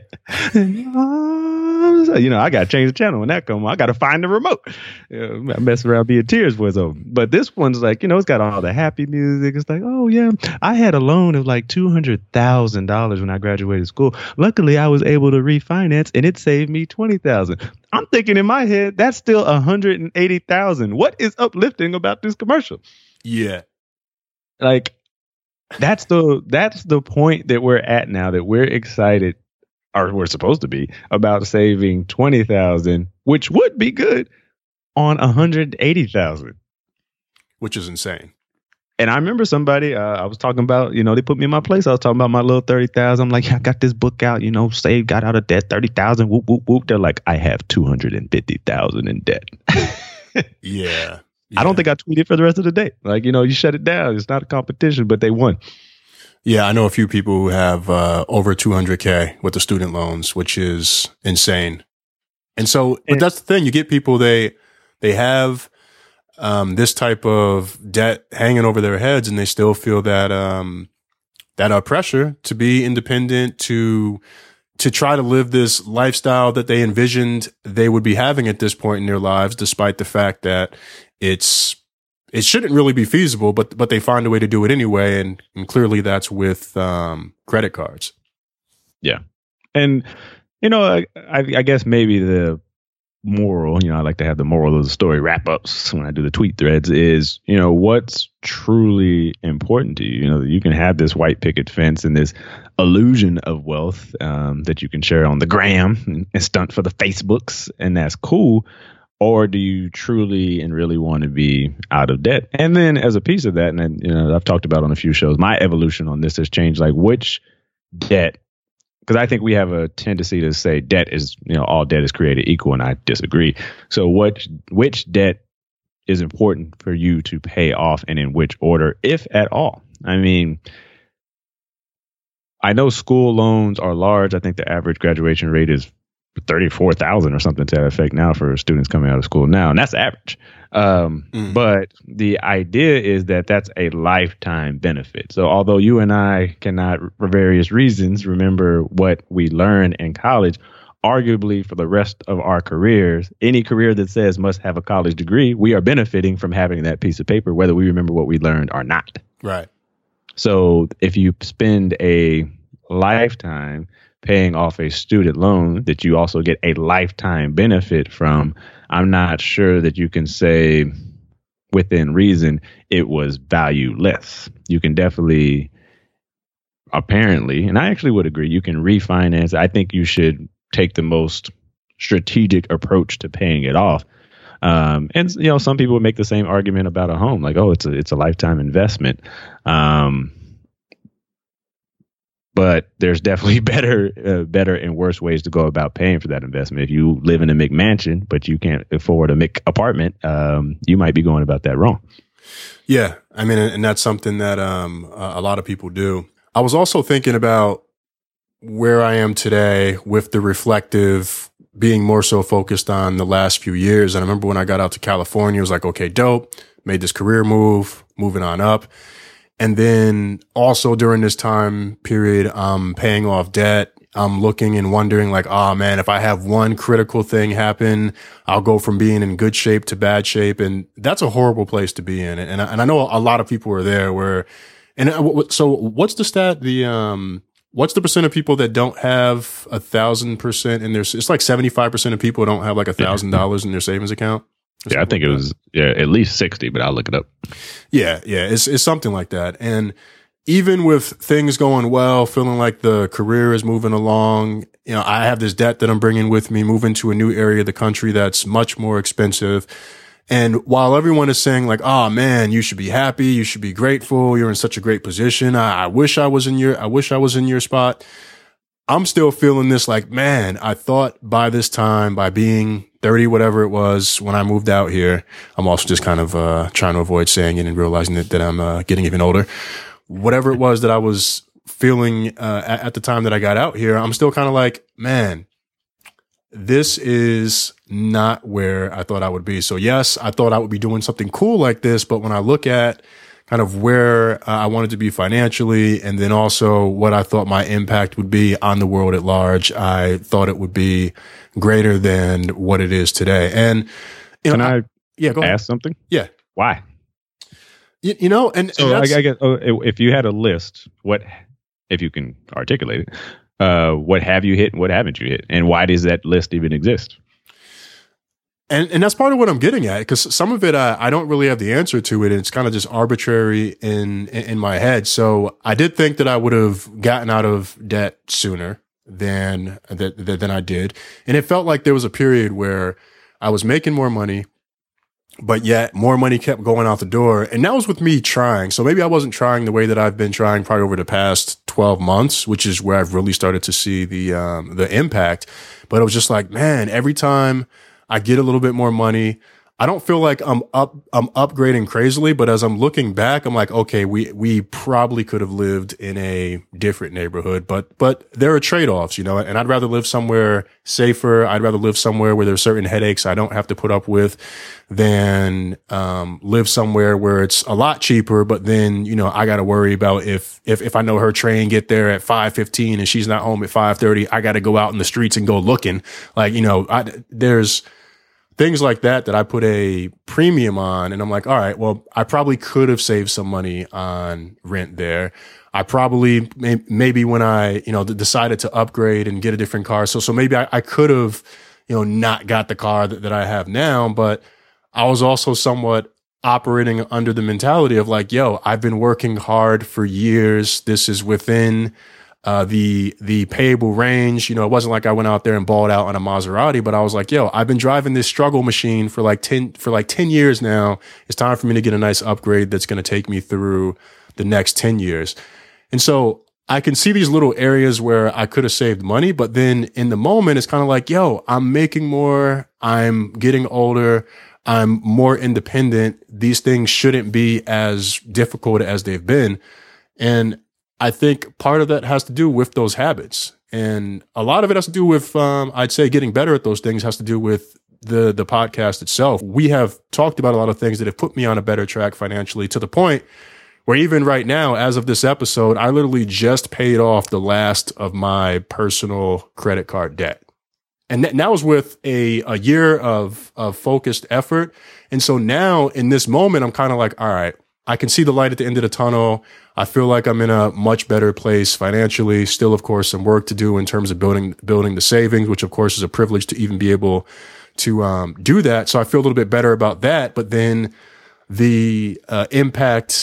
You know, I got to change the channel when that comes on. I got to find the remote. You know, I mess around being tears was over. But this one's like, you know, it's got all the happy music. It's like, oh, yeah, I had a loan of like two hundred thousand dollars when I graduated school. Luckily, I was able to refinance and it saved me twenty thousand dollars. I'm thinking in my head, that's still one hundred eighty thousand dollars. What is uplifting about this commercial? Yeah. Like, that's the that's the point that we're at now, that we're excited, or we're supposed to be, about saving twenty thousand, which would be good, on one hundred eighty thousand, which is insane. And I remember somebody, uh, I was talking about, you know, they put me in my place. I was talking about my little thirty thousand. I'm like, yeah, I got this book out, you know, saved, got out of debt, thirty thousand, whoop, whoop, whoop. They're like, I have two hundred fifty thousand in debt. yeah. Yeah. I don't think I tweeted for the rest of the day. Like, you know, you shut it down. It's not a competition, but they won. Yeah, I know a few people who have uh, over two hundred K with the student loans, which is insane. And so, but that's the thing. You get people, they they have um, this type of debt hanging over their heads, and they still feel that um, that uh, pressure to be independent, to to try to live this lifestyle that they envisioned they would be having at this point in their lives, despite the fact that it's it shouldn't really be feasible, but but they find a way to do it anyway, and, and clearly that's with um, credit cards. Yeah, and you know, I, I guess maybe the moral, you know, I like to have the moral of the story wrap ups when I do the tweet threads, is, you know, what's truly important to you. You know, you can have this white picket fence and this illusion of wealth um, that you can share on the gram and, and stunt for the Facebooks, and that's cool. Or do you truly and really want to be out of debt? And then as a piece of that, and then, you know, I've talked about on a few shows, my evolution on this has changed. Like, which debt, because I think we have a tendency to say debt is, you know, all debt is created equal, and I disagree. So what, which debt is important for you to pay off, and in which order, if at all? I mean, I know school loans are large. I think the average graduation rate is thirty-four thousand or something to that effect now for students coming out of school now. And that's average. Um, mm. But the idea is that that's a lifetime benefit. So although you and I cannot, for various reasons, remember what we learned in college, arguably for the rest of our careers, any career that says must have a college degree, we are benefiting from having that piece of paper, whether we remember what we learned or not. Right. So if you spend a lifetime paying off a student loan that you also get a lifetime benefit from, I'm not sure that you can say within reason it was valueless. You can definitely, apparently, and I actually would agree, you can refinance. I think you should take the most strategic approach to paying it off. Um, and you know, some people would make the same argument about a home, like, oh, it's a it's a lifetime investment. Um, but there's definitely better, uh, better and worse ways to go about paying for that investment. If you live in a McMansion, but you can't afford a Mc apartment, um, you might be going about that wrong. Yeah, I mean, and that's something that um, a lot of people do. I was also thinking about where I am today with the reflective being more so focused on the last few years. And I remember when I got out to California, it was like, okay, dope, made this career move, moving on up. And then also during this time period, I'm paying off debt. I'm looking and wondering like, oh man, if I have one critical thing happen, I'll go from being in good shape to bad shape. And that's a horrible place to be in. And I, and I know a lot of people are there where, and so what's the stat? The, um, what's the percent of people that don't have a thousand percent in their, it's like seventy-five percent of people don't have like a thousand dollars in their savings account. Yeah, I think it was yeah, at least sixty, but I'll look it up. Yeah, yeah, it's it's something like that. And even with things going well, feeling like the career is moving along, you know, I have this debt that I'm bringing with me, moving to a new area of the country that's much more expensive. And while everyone is saying like, oh man, you should be happy, you should be grateful, you're in such a great position. I, I wish I was in your, I wish I was in your spot. I'm still feeling this like, man, I thought by this time, by being thirty, whatever it was when I moved out here, I'm also just kind of uh, trying to avoid saying it and realizing that, that I'm uh, getting even older. Whatever it was that I was feeling uh, at, at the time that I got out here, I'm still kind of like, man, this is not where I thought I would be. So yes, I thought I would be doing something cool like this, but when I look at kind of where uh, I wanted to be financially, and then also what I thought my impact would be on the world at large, I thought it would be greater than what it is today. And you know, can I, I yeah, go ahead. ask something? Yeah, why? You, you know, and, so and I, I guess oh, if you had a list, what if you can articulate it? Uh, what have you hit and what haven't you hit, and why does that list even exist? And and that's part of what I'm getting at, because some of it I, I don't really have the answer to it, and it's kind of just arbitrary in, in in my head. So I did think that I would have gotten out of debt sooner than that than I did, and it felt like there was a period where I was making more money, but yet more money kept going out the door, and that was with me trying. So maybe I wasn't trying the way that I've been trying probably over the past twelve months, which is where I've really started to see the um, the impact. But it was just like, man, every time I get a little bit more money, I don't feel like I'm up, I'm upgrading crazily, but as I'm looking back, I'm like, okay, we, we probably could have lived in a different neighborhood, but, but there are trade-offs, you know, and I'd rather live somewhere safer. I'd rather live somewhere where there's certain headaches I don't have to put up with than, um, live somewhere where it's a lot cheaper, but then, you know, I got to worry about if, if, if I know her train get there at five fifteen and she's not home at five thirty, I got to go out in the streets and go looking like, you know, I, there's, things like that that I put a premium on, and I'm like, all right, well, I probably could have saved some money on rent there. I probably may, maybe when I you know decided to upgrade and get a different car, so so maybe I, I could have you know not got the car that, that I have now, but I was also somewhat operating under the mentality of like, yo, I've been working hard for years. This is within Uh, the, the payable range. You know, it wasn't like I went out there and balled out on a Maserati, but I was like, yo, I've been driving this struggle machine for like ten, for like ten years now. It's time for me to get a nice upgrade that's going to take me through the next ten years. And so I can see these little areas where I could have saved money, but then in the moment, it's kind of like, yo, I'm making more. I'm getting older. I'm more independent. These things shouldn't be as difficult as they've been. And I think part of that has to do with those habits. And a lot of it has to do with, um, I'd say getting better at those things has to do with the, the podcast itself. We have talked about a lot of things that have put me on a better track financially, to the point where even right now, as of this episode, I literally just paid off the last of my personal credit card debt. And that, that was with a, a year of, of focused effort. And so now in this moment, I'm kind of like, all right, I can see the light at the end of the tunnel. I feel like I'm in a much better place financially. Still, of course, some work to do in terms of building building the savings, which, of course, is a privilege to even be able to um, do that. So I feel a little bit better about that. But then the uh, impact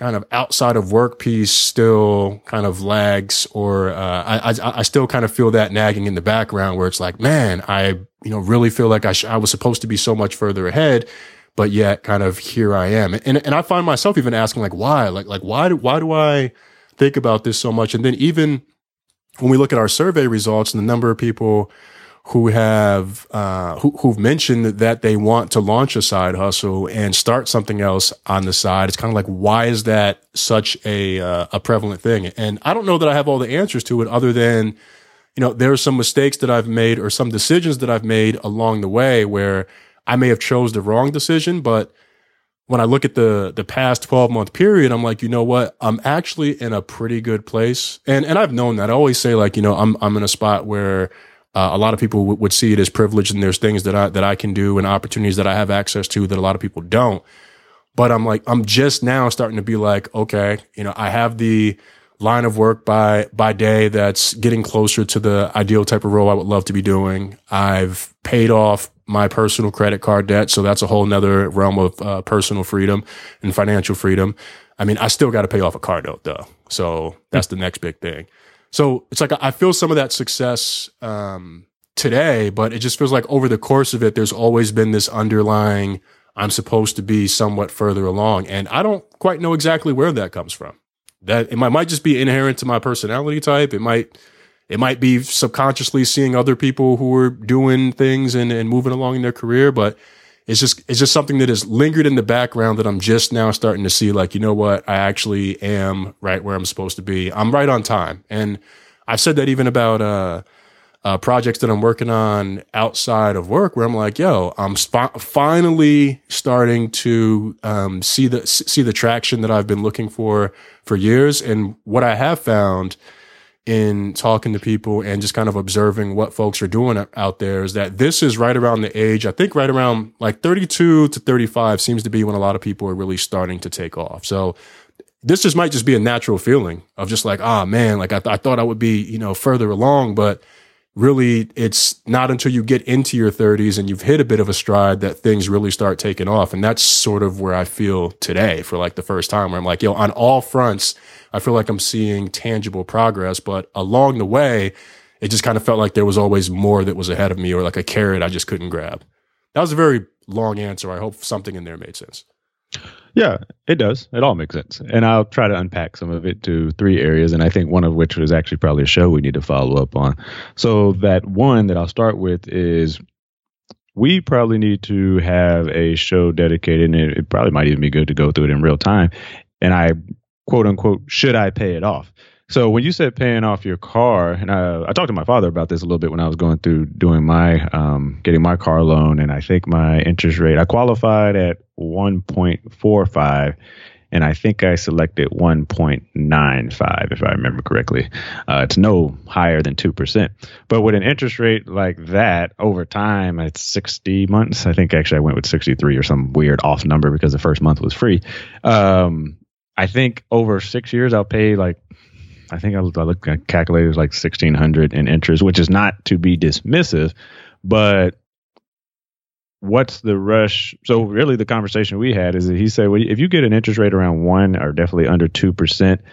kind of outside of work piece still kind of lags, or uh, I, I I still kind of feel that nagging in the background where it's like, man, I you know really feel like I sh- I was supposed to be so much further ahead, but yet kind of here I am, and and I find myself even asking like why, like like why do why do I think about this so much? And then even when we look at our survey results and the number of people who have uh, who, who've mentioned that they want to launch a side hustle and start something else on the side, it's kind of like, why is that such a uh, a prevalent thing? And I don't know that I have all the answers to it, other than, you know, there are some mistakes that I've made or some decisions that I've made along the way where I may have chose the wrong decision, but when I look at the the past twelve month period, I'm like, you know what, I'm actually in a pretty good place, and and I've known that. I always say, like, you know, I'm I'm in a spot where Uh, a lot of people w- would see it as privilege, and there's things that I that I can do and opportunities that I have access to that a lot of people don't. But I'm like, I'm just now starting to be like, okay, you know, I have the line of work by by day that's getting closer to the ideal type of role I would love to be doing. I've paid off my personal credit card debt, so that's a whole nother realm of uh, personal freedom and financial freedom. I mean, I still got to pay off a car note though, so that's the next big thing. So it's like I feel some of that success um, today, but it just feels like over the course of it, there's always been this underlying, I'm supposed to be somewhat further along. And I don't quite know exactly where that comes from. That it might, might just be inherent to my personality type. It might it might be subconsciously seeing other people who are doing things and, and moving along in their career, but it's just it's just something that has lingered in the background that I'm just now starting to see, like, you know what, I actually am right where I'm supposed to be. I'm right on time. And I've said that even about uh, uh, projects that I'm working on outside of work, where I'm like, yo, I'm sp- finally starting to um, see the see the traction that I've been looking for for years. And what I have found in talking to people and just kind of observing what folks are doing out there is that this is right around the age, I think right around like thirty-two to thirty-five seems to be when a lot of people are really starting to take off. So this just might just be a natural feeling of just like, ah, oh, man, like I, th- I thought I would be, you know, further along, but really it's not until you get into your thirties and you've hit a bit of a stride that things really start taking off. And that's sort of where I feel today for like the first time, where I'm like, yo, on all fronts, I feel like I'm seeing tangible progress, but along the way, it just kind of felt like there was always more that was ahead of me, or like a carrot I just couldn't grab. That was a very long answer. I hope something in there made sense. Yeah, it does. It all makes sense. And I'll try to unpack some of it to three areas, and I think one of which is actually probably a show we need to follow up on. So that one that I'll start with is we probably need to have a show dedicated, and it, it probably might even be good to go through it in real time. And I, quote unquote, should I pay it off? So when you said paying off your car, and I, I talked to my father about this a little bit when I was going through doing my, um, getting my car loan. And I think my interest rate, I qualified at one point four five. And I think I selected one point nine five, if I remember correctly. Uh, it's no higher than two percent. But with an interest rate like that over time, it's sixty months. I think actually I went with sixty-three or some weird off number because the first month was free. Um, I think over six years, I'll pay like, I think I, I looked at calculators like sixteen hundred in interest, which is not to be dismissive, but what's the rush? So really the conversation we had is that he said, well, if you get an interest rate around one or definitely under two percent,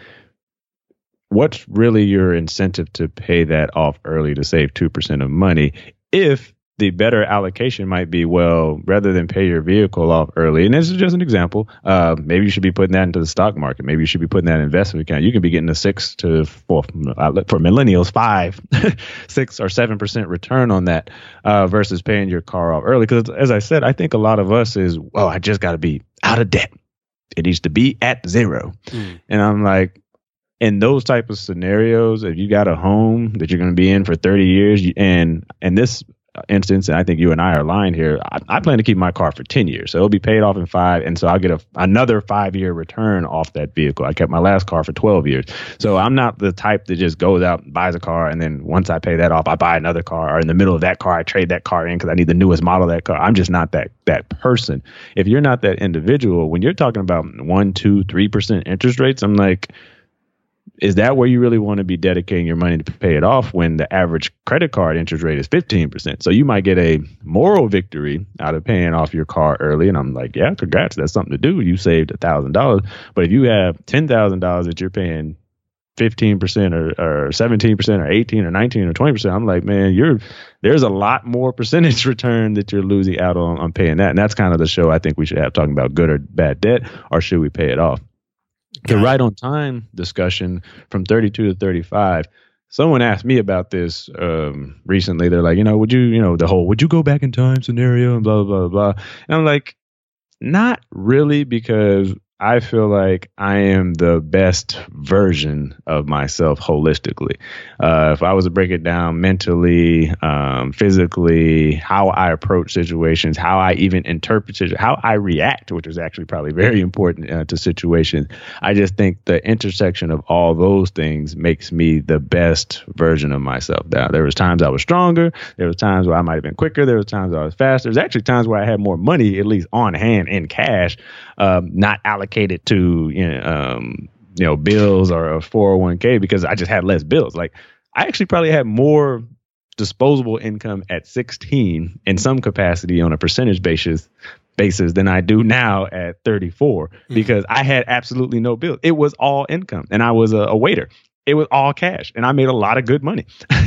what's really your incentive to pay that off early to save two percent of money? If the better allocation might be, well, rather than pay your vehicle off early, and this is just an example, uh, maybe you should be putting that into the stock market. Maybe you should be putting that in investment account. You can be getting a six to four, for millennials, five, six or seven percent return on that uh, versus paying your car off early. Because as I said, I think a lot of us is, well, I just got to be out of debt. It needs to be at zero. Mm. And I'm like, in those type of scenarios, if you got a home that you're going to be in for thirty years, and and this instance, and I think you and I are aligned here, I, I plan to keep my car for ten years. So it'll be paid off in five. And so I'll get a, another five year return off that vehicle. I kept my last car for twelve years. So I'm not the type that just goes out and buys a car. And then once I pay that off, I buy another car, or in the middle of that car, I trade that car in because I need the newest model of that car. I'm just not that, that person. If you're not that individual, when you're talking about one, two, three percent interest rates, I'm like, is that where you really want to be dedicating your money to pay it off when the average credit card interest rate is fifteen percent? So you might get a moral victory out of paying off your car early. And I'm like, yeah, congrats. That's something to do. You saved one thousand dollars. But if you have ten thousand dollars that you're paying fifteen percent or, or seventeen percent or eighteen or nineteen or twenty percent, I'm like, man, you're there's a lot more percentage return that you're losing out on, on paying that. And that's kind of the show I think we should have, talking about good or bad debt, or should we pay it off? The right on time discussion from thirty-two to thirty-five. Someone asked me about this um, recently. They're like, you know, would you, you know, the whole, would you go back in time scenario and blah, blah, blah, blah. And I'm like, not really, because I feel like I am the best version of myself holistically. Uh, if I was to break it down mentally, um, physically, how I approach situations, how I even interpret situations, how I react, which is actually probably very important uh, to situations. I just think the intersection of all those things makes me the best version of myself. Now, there was times I was stronger. There was times where I might have been quicker. There was times I was faster. There's actually times where I had more money, at least on hand in cash, um, not allocated to, you know, um, you know, bills or a four oh one k, because I just had less bills. Like, I actually probably had more disposable income at sixteen in some capacity on a percentage basis basis than I do now at thirty-four, mm-hmm. because I had absolutely no bills. It was all income, and I was a, a waiter. It was all cash, and I made a lot of good money.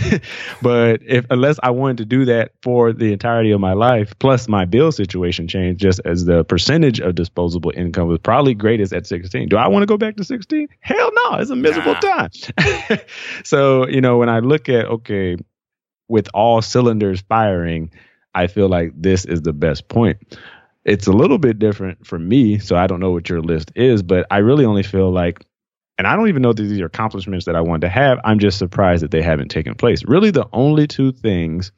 But if unless I wanted to do that for the entirety of my life, plus my bill situation changed, just as the percentage of disposable income was probably greatest at sixteen. Do I want to go back to sixteen? Hell no, it's a miserable nah. time. So, you know, when I look at, okay, with all cylinders firing, I feel like this is the best point. It's a little bit different for me, so I don't know what your list is, but I really only feel like, and I don't even know that these are accomplishments that I want to have. I'm just surprised that they haven't taken place. Really, the only two things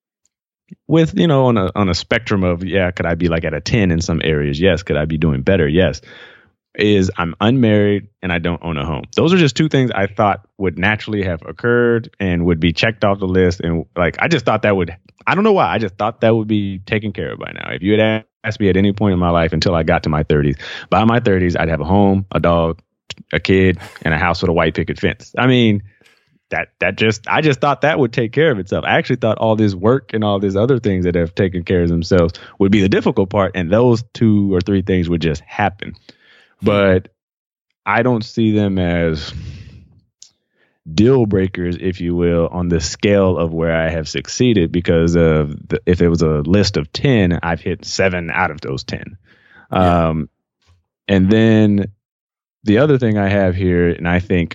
with, you know, on a on a spectrum of, yeah, could I be like at a ten in some areas? Yes. Could I be doing better? Yes. Is I'm unmarried and I don't own a home. Those are just two things I thought would naturally have occurred and would be checked off the list. And like, I just thought that would, I don't know why. I just thought that would be taken care of by now. If you had asked me at any point in my life until I got to my thirties, by my thirties, I'd have a home, a dog, a kid, and a house with a white picket fence. I mean, that that just I just thought that would take care of itself. I actually thought all this work and all these other things that have taken care of themselves would be the difficult part, and those two or three things would just happen. But I don't see them as deal breakers, if you will, on the scale of where I have succeeded, because of the, if it was a list of ten, I've hit seven out of those ten. Yeah. Um, and then the other thing I have here, and I think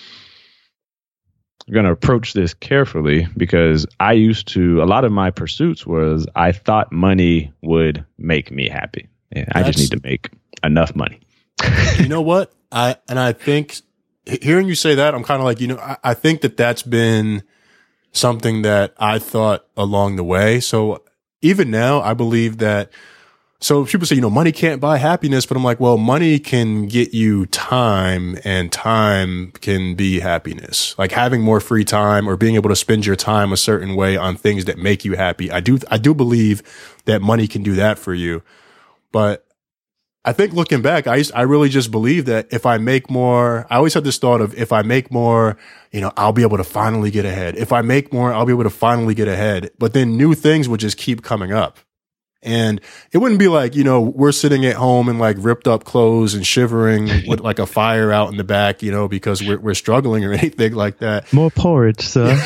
I'm going to approach this carefully, because I used to, a lot of my pursuits was I thought money would make me happy. And I just need to make enough money. You know what? I, and I think hearing you say that, I'm kind of like, you know, I, I think that that's been something that I thought along the way. So even now, I believe that. So people say, you know, money can't buy happiness, but I'm like, well, money can get you time, and time can be happiness. Like having more free time or being able to spend your time a certain way on things that make you happy. I do, I do believe that money can do that for you. But I think looking back, I used, I really just believe that if I make more, I always had this thought of, if I make more, you know, I'll be able to finally get ahead. If I make more, I'll be able to finally get ahead. But then new things would just keep coming up. And it wouldn't be like, you know, we're sitting at home in like ripped up clothes and shivering with like a fire out in the back, you know, because we're we're struggling or anything like that. More porridge, sir.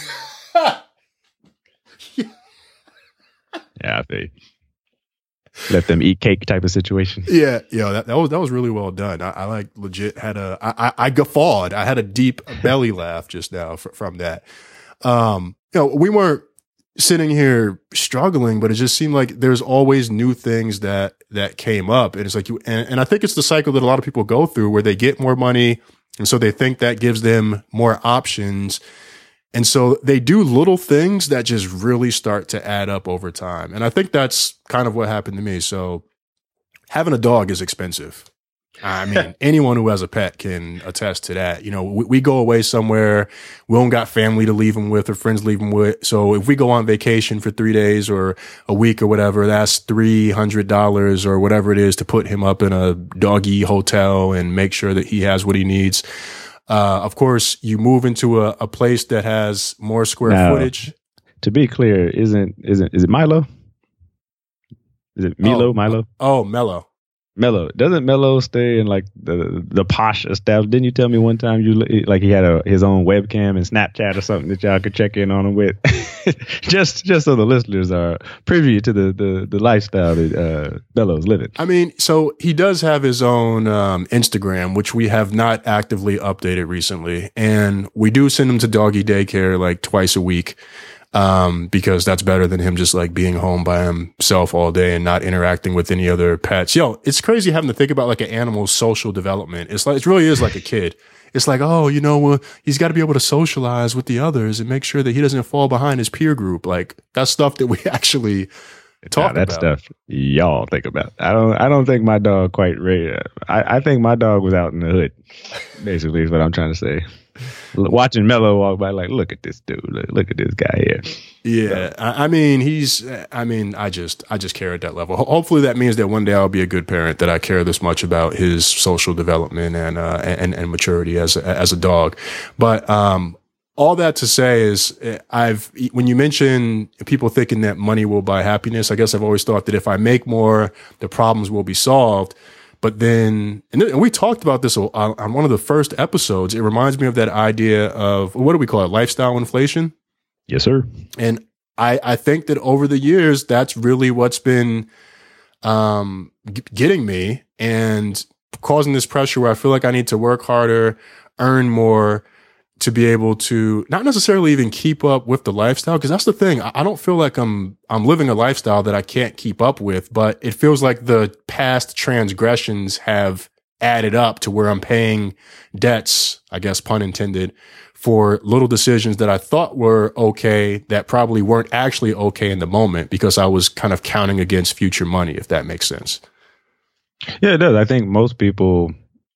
Yeah, I think. Let them eat cake type of situation. Yeah, yeah, that, that was that was really well done. I, I like legit had a I, I, I guffawed. I had a deep belly laugh just now fr- from that. Um, you know, we weren't sitting here struggling, but it just seemed like there's always new things that that came up, and it's like you. And, and I think it's the cycle that a lot of people go through, where they get more money, and so they think that gives them more options. And so they do little things that just really start to add up over time. And I think that's kind of what happened to me. So having a dog is expensive. I mean, anyone who has a pet can attest to that. You know, we, we go away somewhere, we don't got family to leave them with or friends to leave them with. So if we go on vacation for three days or a week or whatever, that's three hundred dollars or whatever it is to put him up in a doggy hotel and make sure that he has what he needs. Uh, of course, you move into a, a place that has more square Now, footage. To be clear, isn't isn't is it Milo? Is it Milo? Oh, Milo? Oh, Mello. Mello. Doesn't Mello stay in like the the posh establishment? Didn't you tell me one time you like he had a his own webcam and Snapchat or something that y'all could check in on him with? just just so the listeners are privy to the the, the lifestyle that uh, Mello's living. I mean, so he does have his own um, Instagram, which we have not actively updated recently, and we do send him to doggy daycare like twice a week. Um, because that's better than him just like being home by himself all day and not interacting with any other pets. Yo, it's crazy having to think about like an animal's social development. It's like, it really is like a kid. It's like, oh, you know, well, he's got to be able to socialize with the others and make sure that he doesn't fall behind his peer group. Like that's stuff that we actually talk nah, that about. Stuff y'all think about. I don't. I don't think my dog quite ready. I, I think my dog was out in the hood. Basically, is what I'm trying to say. Watching Mello walk by, like, look at this dude. Look, look at this guy here. Yeah, I, I mean, he's. I mean, I just, I just care at that level. Ho- hopefully, that means that one day I'll be a good parent. That I care this much about his social development and uh, and and maturity as a, as a dog. But um, all that to say is, I've when you mention people thinking that money will buy happiness, I guess I've always thought that if I make more, the problems will be solved. But then, and, th- and we talked about this on, on one of the first episodes. It reminds me of that idea of, what do we call it? Lifestyle inflation. Yes, sir. And I, I think that over the years, that's really what's been um, g- getting me and causing this pressure where I feel like I need to work harder, earn more, to be able to not necessarily even keep up with the lifestyle. Cause that's the thing. I don't feel like I'm, I'm living a lifestyle that I can't keep up with, but it feels like the past transgressions have added up to where I'm paying debts, I guess, pun intended, for little decisions that I thought were okay that probably weren't actually okay in the moment because I was kind of counting against future money, if that makes sense. Yeah, it does. I think most people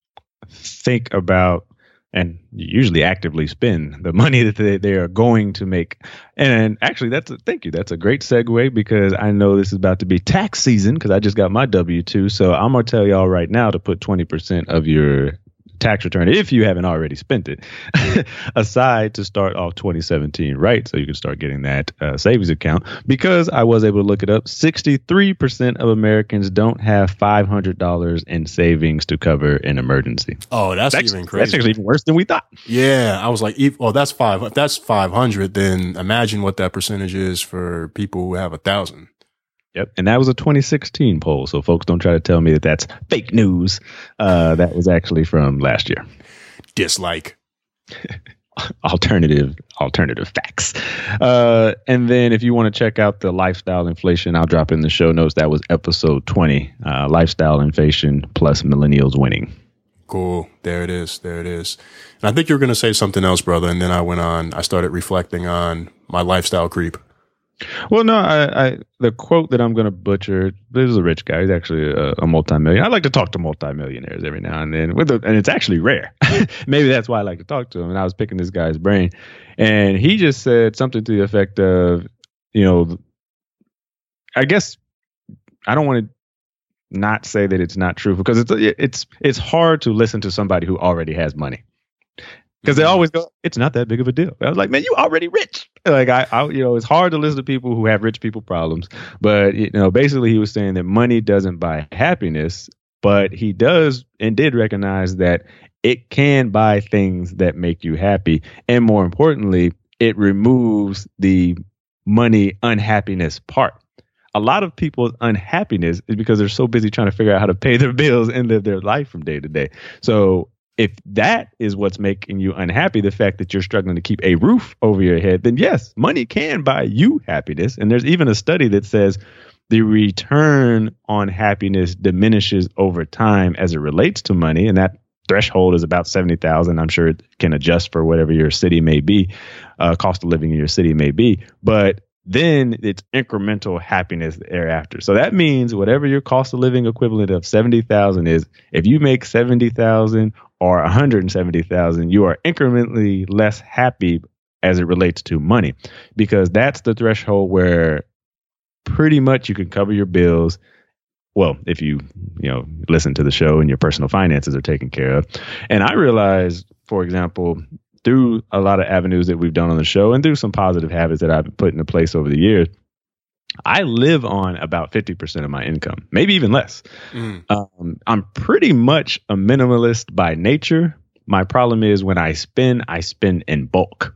think about and usually actively spend the money that they, they are going to make. And actually, that's a, thank you. That's a great segue because I know this is about to be tax season because I just got my W two. So I'm going to tell y'all right now to put twenty percent of your tax return, if you haven't already spent it, aside to start off twenty seventeen, right? So you can start getting that uh, savings account because I was able to look it up. sixty-three percent of Americans don't have five hundred dollars in savings to cover an emergency. Oh, that's, that's even crazy. That's actually even worse than we thought. Yeah. I was like, oh, that's five. If that's five hundred, then imagine what that percentage is for people who have a thousand. Yep. And that was a twenty sixteen poll. So folks, don't try to tell me that that's fake news. Uh, that was actually from last year. Dislike. alternative, alternative facts. Uh, and then if you want to check out the lifestyle inflation, I'll drop in the show notes. That was episode twenty, uh, lifestyle inflation plus millennials winning. Cool. There it is. There it is. And I think you were going to say something else, brother. And then I went on, I started reflecting on my lifestyle creep. Well, no, I, I the quote that I'm going to butcher. This is a rich guy. He's actually a, a multimillionaire. I like to talk to multimillionaires every now and then, with the, and it's actually rare. Maybe that's why I like to talk to him. And I was picking this guy's brain, and he just said something to the effect of, you know, I guess I don't want to not say that it's not true because it's it's it's hard to listen to somebody who already has money. Because they always go, it's not that big of a deal. I was like, man, you already rich. Like, I, I, you know, it's hard to listen to people who have rich people problems. But, you know, basically he was saying that money doesn't buy happiness, but he does and did recognize that it can buy things that make you happy. And more importantly, it removes the money unhappiness part. A lot of people's unhappiness is because they're so busy trying to figure out how to pay their bills and live their life from day to day. So if that is what's making you unhappy, the fact that you're struggling to keep a roof over your head, then yes, money can buy you happiness. And there's even a study that says the return on happiness diminishes over time as it relates to money. And that threshold is about seventy thousand. I'm sure it can adjust for whatever your city may be, uh, cost of living in your city may be. But then it's incremental happiness thereafter. So that means whatever your cost of living equivalent of seventy thousand is, if you make seventy thousand or one hundred seventy thousand, you are incrementally less happy as it relates to money, because that's the threshold where pretty much you can cover your bills. Well, if you, you know, listen to the show and your personal finances are taken care of. And I realized for example, through a lot of avenues that we've done on the show and through some positive habits that I've put into place over the years, I live on about fifty percent of my income, maybe even less. Mm. Um, I'm pretty much a minimalist by nature. My problem is when I spend, I spend in bulk.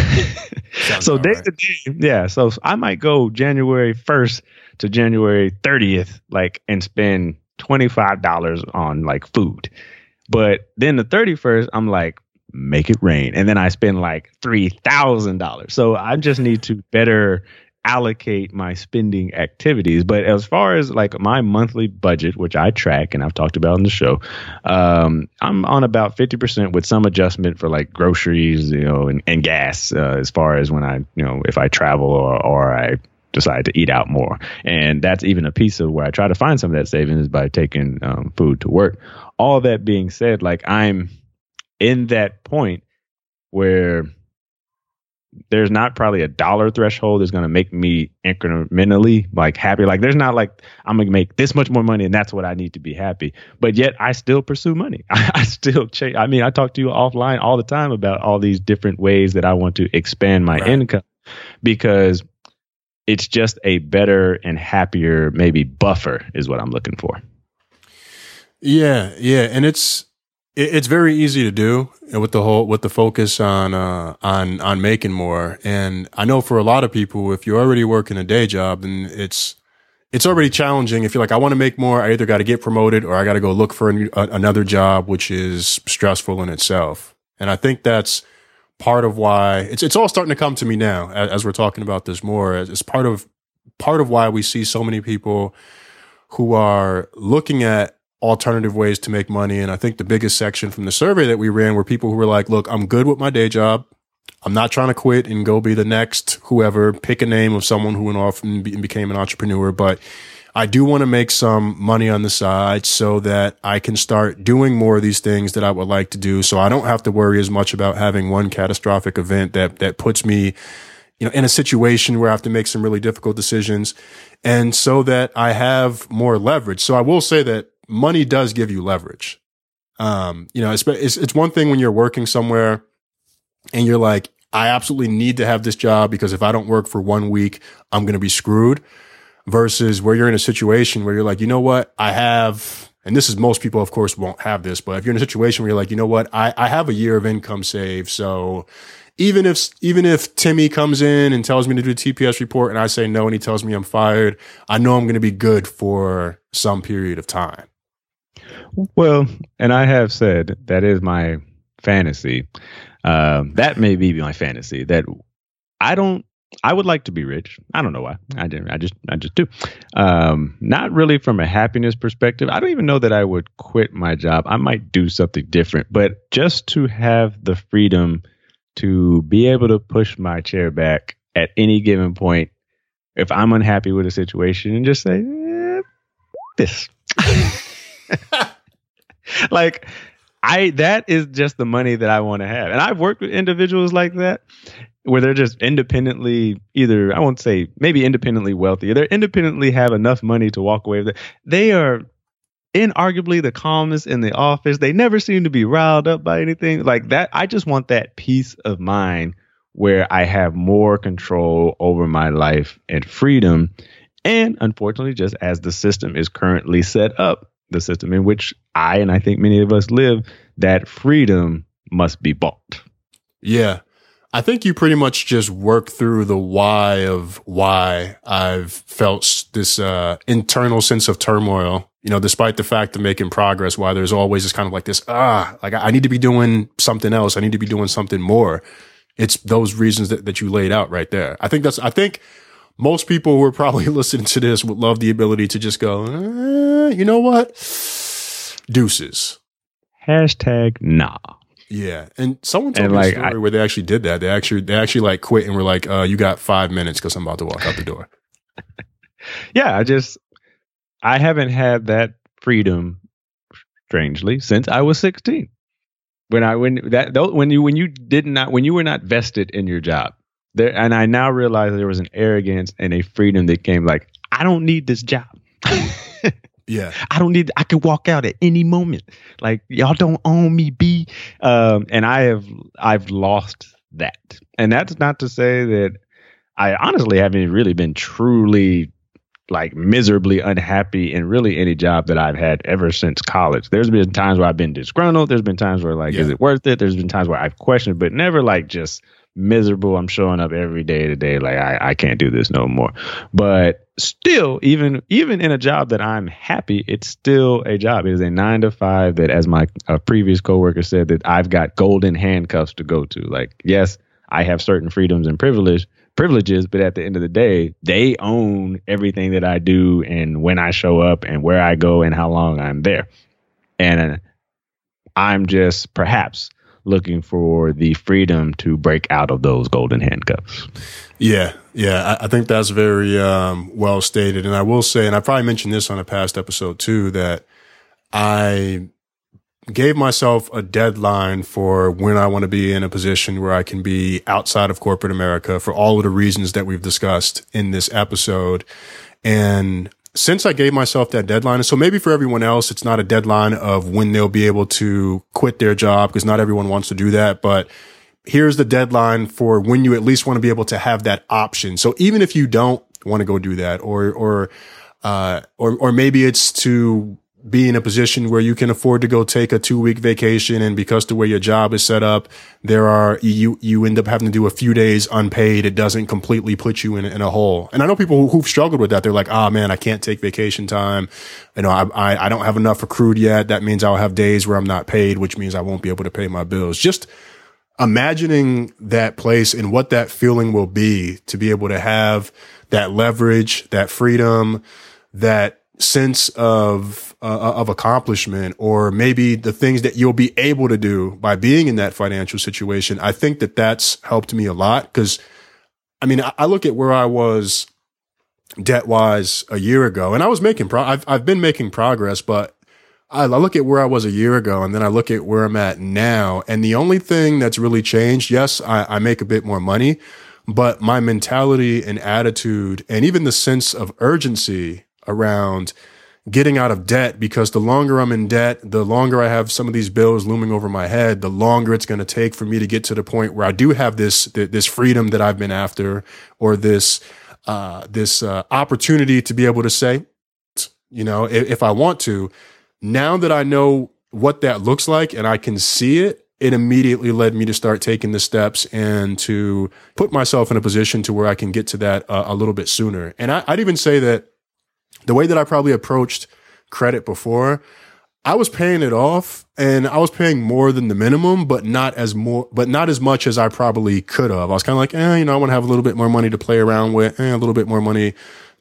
So day right. to day, yeah. So I might go January first to January thirtieth, like, and spend twenty-five dollars on like food. But then the thirty-first, I'm like, make it rain. And then I spend like three thousand dollars. So I just need to better allocate my spending activities. But as far as like my monthly budget, which I track and I've talked about on the show, um, I'm on about fifty percent with some adjustment for like groceries, you know, and, and gas, uh, as far as when I, you know, if I travel or, or I decide to eat out more. And that's even a piece of where I try to find some of that savings by taking um, food to work. All that being said, like I'm in that point where there's not probably a dollar threshold that's going to make me incrementally like happy. Like there's not like I'm going to make this much more money and that's what I need to be happy. But yet I still pursue money. I, I still change. I mean, I talk to you offline all the time about all these different ways that I want to expand my right. income, because it's just a better and happier maybe buffer is what I'm looking for. Yeah. Yeah. And it's, it's very easy to do with the whole, with the focus on, uh, on, on making more. And I know for a lot of people, if you're already working a day job, then it's, it's already challenging. If you're like, I want to make more, I either got to get promoted or I got to go look for a, a, another job, which is stressful in itself. And I think that's part of why it's, it's all starting to come to me now as, as we're talking about this more, as, as part of, part of why we see so many people who are looking at alternative ways to make money. And I think the biggest section from the survey that we ran were people who were like, look, I'm good with my day job. I'm not trying to quit and go be the next whoever, pick a name of someone who went off and, be, and became an entrepreneur. But I do want to make some money on the side so that I can start doing more of these things that I would like to do. So I don't have to worry as much about having one catastrophic event that, that puts me, you know, in a situation where I have to make some really difficult decisions, and so that I have more leverage. So I will say that money does give you leverage. Um, you know, it's, it's, it's one thing when you're working somewhere and you're like, I absolutely need to have this job because if I don't work for one week, I'm going to be screwed, versus where you're in a situation where you're like, you know what, I have, and this is most people, of course, won't have this, but if you're in a situation where you're like, you know what, I, I have a year of income saved. So even if, even if Timmy comes in and tells me to do a T P S report and I say no, and he tells me I'm fired, I know I'm going to be good for some period of time. Well, and I have said that is my fantasy. Um, that may be my fantasy, that I don't, I would like to be rich. I don't know why. I didn't, I just, I just do. Um, not really from a happiness perspective. I don't even know that I would quit my job. I might do something different, but just to have the freedom to be able to push my chair back at any given point, if I'm unhappy with a situation, and just say, eh, this. Like, I, that is just the money that I want to have. And I've worked with individuals like that, where they're just independently, either, I won't say maybe independently wealthy, they're independently have enough money to walk away with it. They are inarguably the calmest in the office. They never seem to be riled up by anything like that. I just want that peace of mind where I have more control over my life and freedom. And unfortunately, just as the system is currently set up, the system in which I, and I think many of us live, that freedom must be bought. Yeah. I think you pretty much just work through the why of why I've felt this uh, internal sense of turmoil, you know, despite the fact of making progress, why there's always this kind of like this, ah, like I need to be doing something else. I need to be doing something more. It's those reasons that, that you laid out right there. I think that's, I think most people who are probably listening to this would love the ability to just go, eh, you know what? Deuces. Hashtag nah. Yeah. And someone told and me like, a story I, where they actually did that. They actually, they actually like quit and were like, uh, you got five minutes because I'm about to walk out the door. Yeah. I just, I haven't had that freedom, strangely, since I was sixteen. When I, when that, when you, when you did not, when you were not vested in your job. There, and I now realize there was an arrogance and a freedom that came like, I don't need this job. Yeah. I don't need, I could walk out at any moment. Like, y'all don't own me, B. Um, and I have, I've lost that. And that's not to say that I honestly haven't really been truly like miserably unhappy in really any job that I've had ever since college. There's been times where I've been disgruntled. There's been times where like, yeah. is it worth it? There's been times where I've questioned, but never like just miserable. I'm showing up every day to day. Like I, I can't do this no more. But still, even even in a job that I'm happy, it's still a job. It is a nine to five that, as my uh, previous coworker said, that I've got golden handcuffs to go to. Like, yes, I have certain freedoms and privilege privileges, but at the end of the day, they own everything that I do and when I show up and where I go and how long I'm there. And uh, I'm just perhaps looking for the freedom to break out of those golden handcuffs. Yeah, yeah, I, I think that's very um, well stated. And I will say, and I probably mentioned this on a past episode too, that I gave myself a deadline for when I want to be in a position where I can be outside of corporate America for all of the reasons that we've discussed in this episode. And since I gave myself that deadline, and so maybe for everyone else, it's not a deadline of when they'll be able to quit their job, because not everyone wants to do that. But here's the deadline for when you at least want to be able to have that option. So even if you don't want to go do that, or, or, uh, or, or maybe it's to be in a position where you can afford to go take a two week vacation. And because the way your job is set up, there are, you, you end up having to do a few days unpaid. It doesn't completely put you in, in a hole. And I know people who, who've struggled with that. They're like, ah, oh, man, I can't take vacation time. You know, I, I, I don't have enough accrued yet. That means I'll have days where I'm not paid, which means I won't be able to pay my bills. Just imagining that place and what that feeling will be to be able to have that leverage, that freedom, that sense of uh, of accomplishment, or maybe the things that you'll be able to do by being in that financial situation. I think that that's helped me a lot, because I mean, I, I look at where I was debt wise a year ago, and I was making pro- I've I've been making progress, but I, I look at where I was a year ago, and then I look at where I'm at now, and the only thing that's really changed, yes, I, I make a bit more money, but my mentality and attitude, and even the sense of urgency around getting out of debt, because the longer I'm in debt, the longer I have some of these bills looming over my head, the longer it's going to take for me to get to the point where I do have this, this freedom that I've been after, or this, uh, this, uh, opportunity to be able to say, you know, if, if I want to. Now that I know what that looks like and I can see it, it immediately led me to start taking the steps and to put myself in a position to where I can get to that uh, a little bit sooner. And I, I'd even say that the way that I probably approached credit before, I was paying it off, and I was paying more than the minimum, but not as more, but not as much as I probably could have. I was kind of like, eh, you know, I want to have a little bit more money to play around with, eh, a little bit more money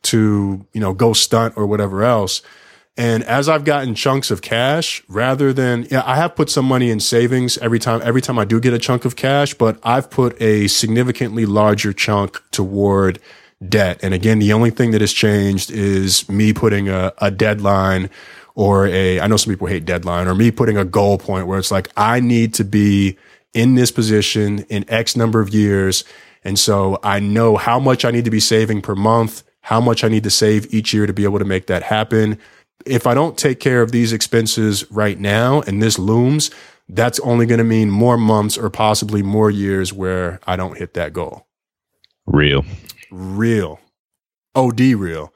to, you know, go stunt or whatever else. And as I've gotten chunks of cash, rather than, yeah, I have put some money in savings every time, every time I do get a chunk of cash, but I've put a significantly larger chunk toward debt. And again, the only thing that has changed is me putting a, a deadline, or a, I know some people hate deadline, or me putting a goal point where it's like, I need to be in this position in X number of years. And so I know how much I need to be saving per month, how much I need to save each year to be able to make that happen. If I don't take care of these expenses right now and this looms, that's only going to mean more months or possibly more years where I don't hit that goal. Real. Real. O D real.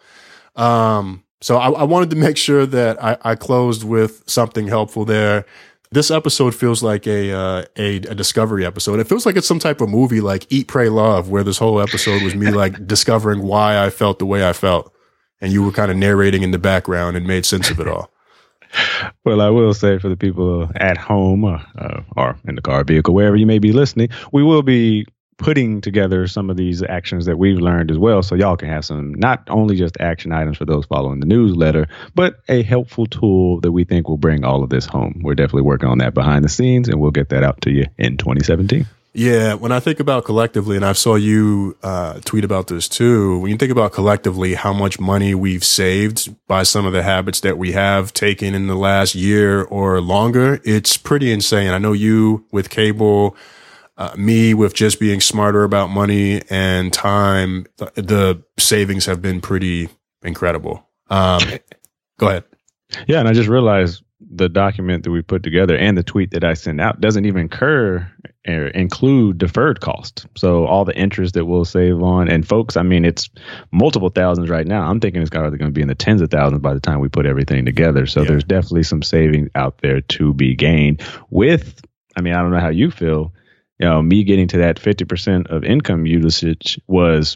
Um, so I, I wanted to make sure that I, I closed with something helpful there. This episode feels like a, uh, a a discovery episode. It feels like it's some type of movie like Eat, Pray, Love, where this whole episode was me like discovering why I felt the way I felt. And you were kind of narrating in the background and made sense of it all. Well, I will say for the people at home uh, uh, or in the car, vehicle, wherever you may be listening, we will be putting together some of these actions that we've learned as well, so y'all can have some, not only just action items for those following the newsletter, but a helpful tool that we think will bring all of this home. We're definitely working on that behind the scenes, and we'll get that out to you in twenty seventeen. Yeah, when I think about collectively, and I saw you uh, tweet about this too, when you think about collectively how much money we've saved by some of the habits that we have taken in the last year or longer, it's pretty insane. I know you with cable, uh, me with just being smarter about money and time, the, the savings have been pretty incredible. Um, go ahead. Yeah, and I just realized the document that we put together and the tweet that I sent out doesn't even incur or include deferred cost. So all the interest that we'll save on, and folks, I mean, it's multiple thousands right now. I'm thinking it's probably going to be in the tens of thousands by the time we put everything together. So yeah. There's definitely some savings out there to be gained with, I mean, I don't know how you feel. You know, me getting to that fifty percent of income usage was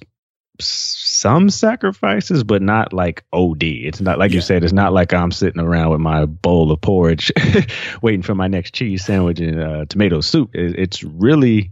some sacrifices, but not like O D. It's not like yeah. you said, it's not like I'm sitting around with my bowl of porridge waiting for my next cheese sandwich and uh, tomato soup. It's really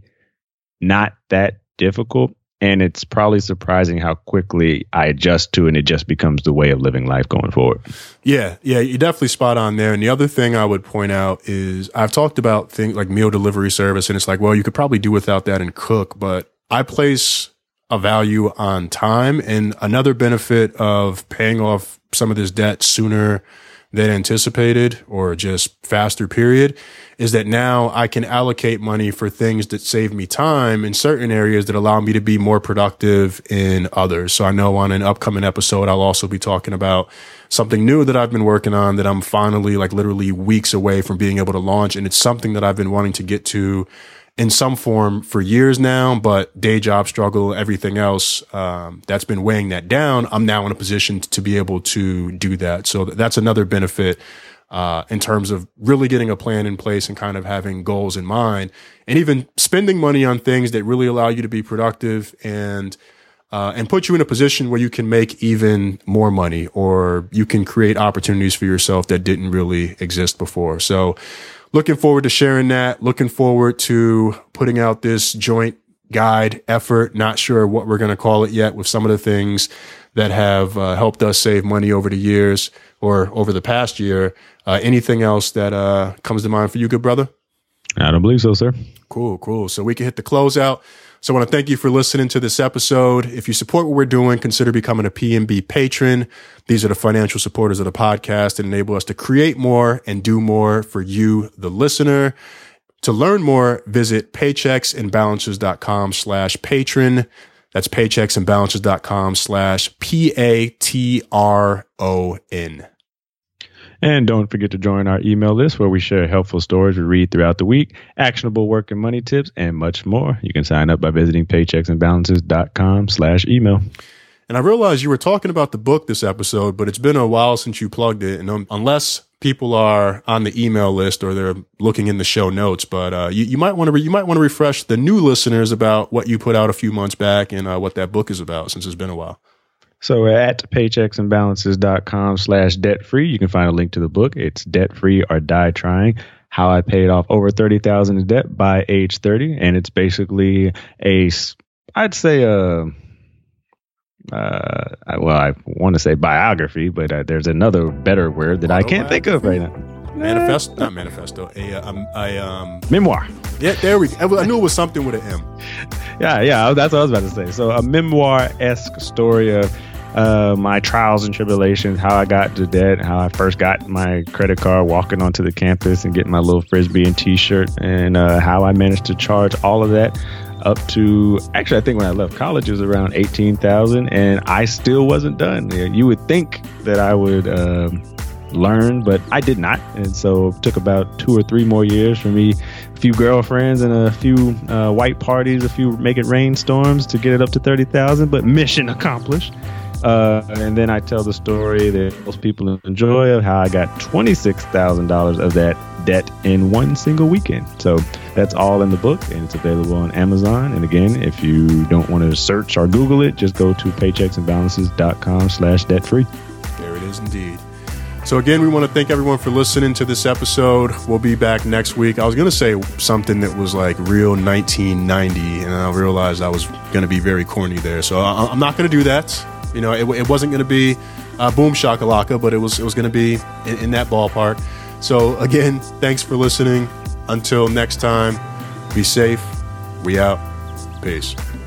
not that difficult. And it's probably surprising how quickly I adjust to, and it just becomes the way of living life going forward. Yeah, yeah, you're definitely spot on there. And the other thing I would point out is I've talked about things like meal delivery service, and it's like, well, you could probably do without that and cook, but I place a value on time. And another benefit of paying off some of this debt sooner than anticipated, or just faster period, is that now I can allocate money for things that save me time in certain areas that allow me to be more productive in others. So I know on an upcoming episode, I'll also be talking about something new that I've been working on that I'm finally like literally weeks away from being able to launch. And it's something that I've been wanting to get to in some form for years now, but day job struggle, everything else, um, that's been weighing that down. I'm now in a position to be able to do that. So that's another benefit, uh, in terms of really getting a plan in place and kind of having goals in mind, and even spending money on things that really allow you to be productive and, uh, and put you in a position where you can make even more money, or you can create opportunities for yourself that didn't really exist before. So, looking forward to sharing that. Looking forward to putting out this joint guide effort. Not sure what we're going to call it yet, with some of the things that have uh, helped us save money over the years, or over the past year. Uh, anything else that uh, comes to mind for you, good brother? I don't believe so, sir. Cool, cool. So we can hit the closeout. So I want to thank you for listening to this episode. If you support what we're doing, consider becoming a P M B patron. These are the financial supporters of the podcast that enable us to create more and do more for you, the listener. To learn more, visit paychecksandbalances.com slash patron. That's paychecksandbalances.com slash P A T R O N. And don't forget to join our email list, where we share helpful stories we read throughout the week, actionable work and money tips, and much more. You can sign up by visiting paychecksandbalances.com slash email. And I realized you were talking about the book this episode, but it's been a while since you plugged it. And um, unless people are on the email list or they're looking in the show notes, but uh, you, you might want to re- you might want to refresh the new listeners about what you put out a few months back and uh, what that book is about, since it's been a while. So at paychecksandbalances.com slash debt free, you can find a link to the book. It's Debt Free or Die Trying: How I Paid Off Over thirty thousand in Debt by Age thirty. And it's basically a, I'd say a, uh, well, I want to say biography, but uh, there's another better word that I can't think of right now. Manifesto, not manifesto, a, um, a um, memoir. Yeah, there we go. I knew it was something with an M. Yeah, yeah, that's what I was about to say. So a memoir-esque story of uh, my trials and tribulations, how I got to debt, how I first got my credit card, walking onto the campus and getting my little Frisbee and T-shirt, and uh, how I managed to charge all of that up to, actually, I think when I left college, it was around eighteen thousand, and I still wasn't done. You would think that I would um, learn, but I did not. And so it took about two or three more years for me, a few girlfriends and a few uh, white parties, a few make it rain storms to get it up to thirty thousand, but mission accomplished. Uh, and then I tell the story that most people enjoy of how I got twenty-six thousand dollars of that debt in one single weekend. So that's all in the book, and it's available on Amazon. And again, if you don't want to search or Google it, just go to paychecksandbalances.com slash debt free. There it is indeed. So again, we want to thank everyone for listening to this episode. We'll be back next week. I was going to say something that was like real nineteen ninety, and I realized I was going to be very corny there. So I, I'm not going to do that. You know, it, it wasn't going to be uh, boom shakalaka, but it was it was going to be in, in that ballpark. So again, thanks for listening. Until next time, be safe. We out. Peace.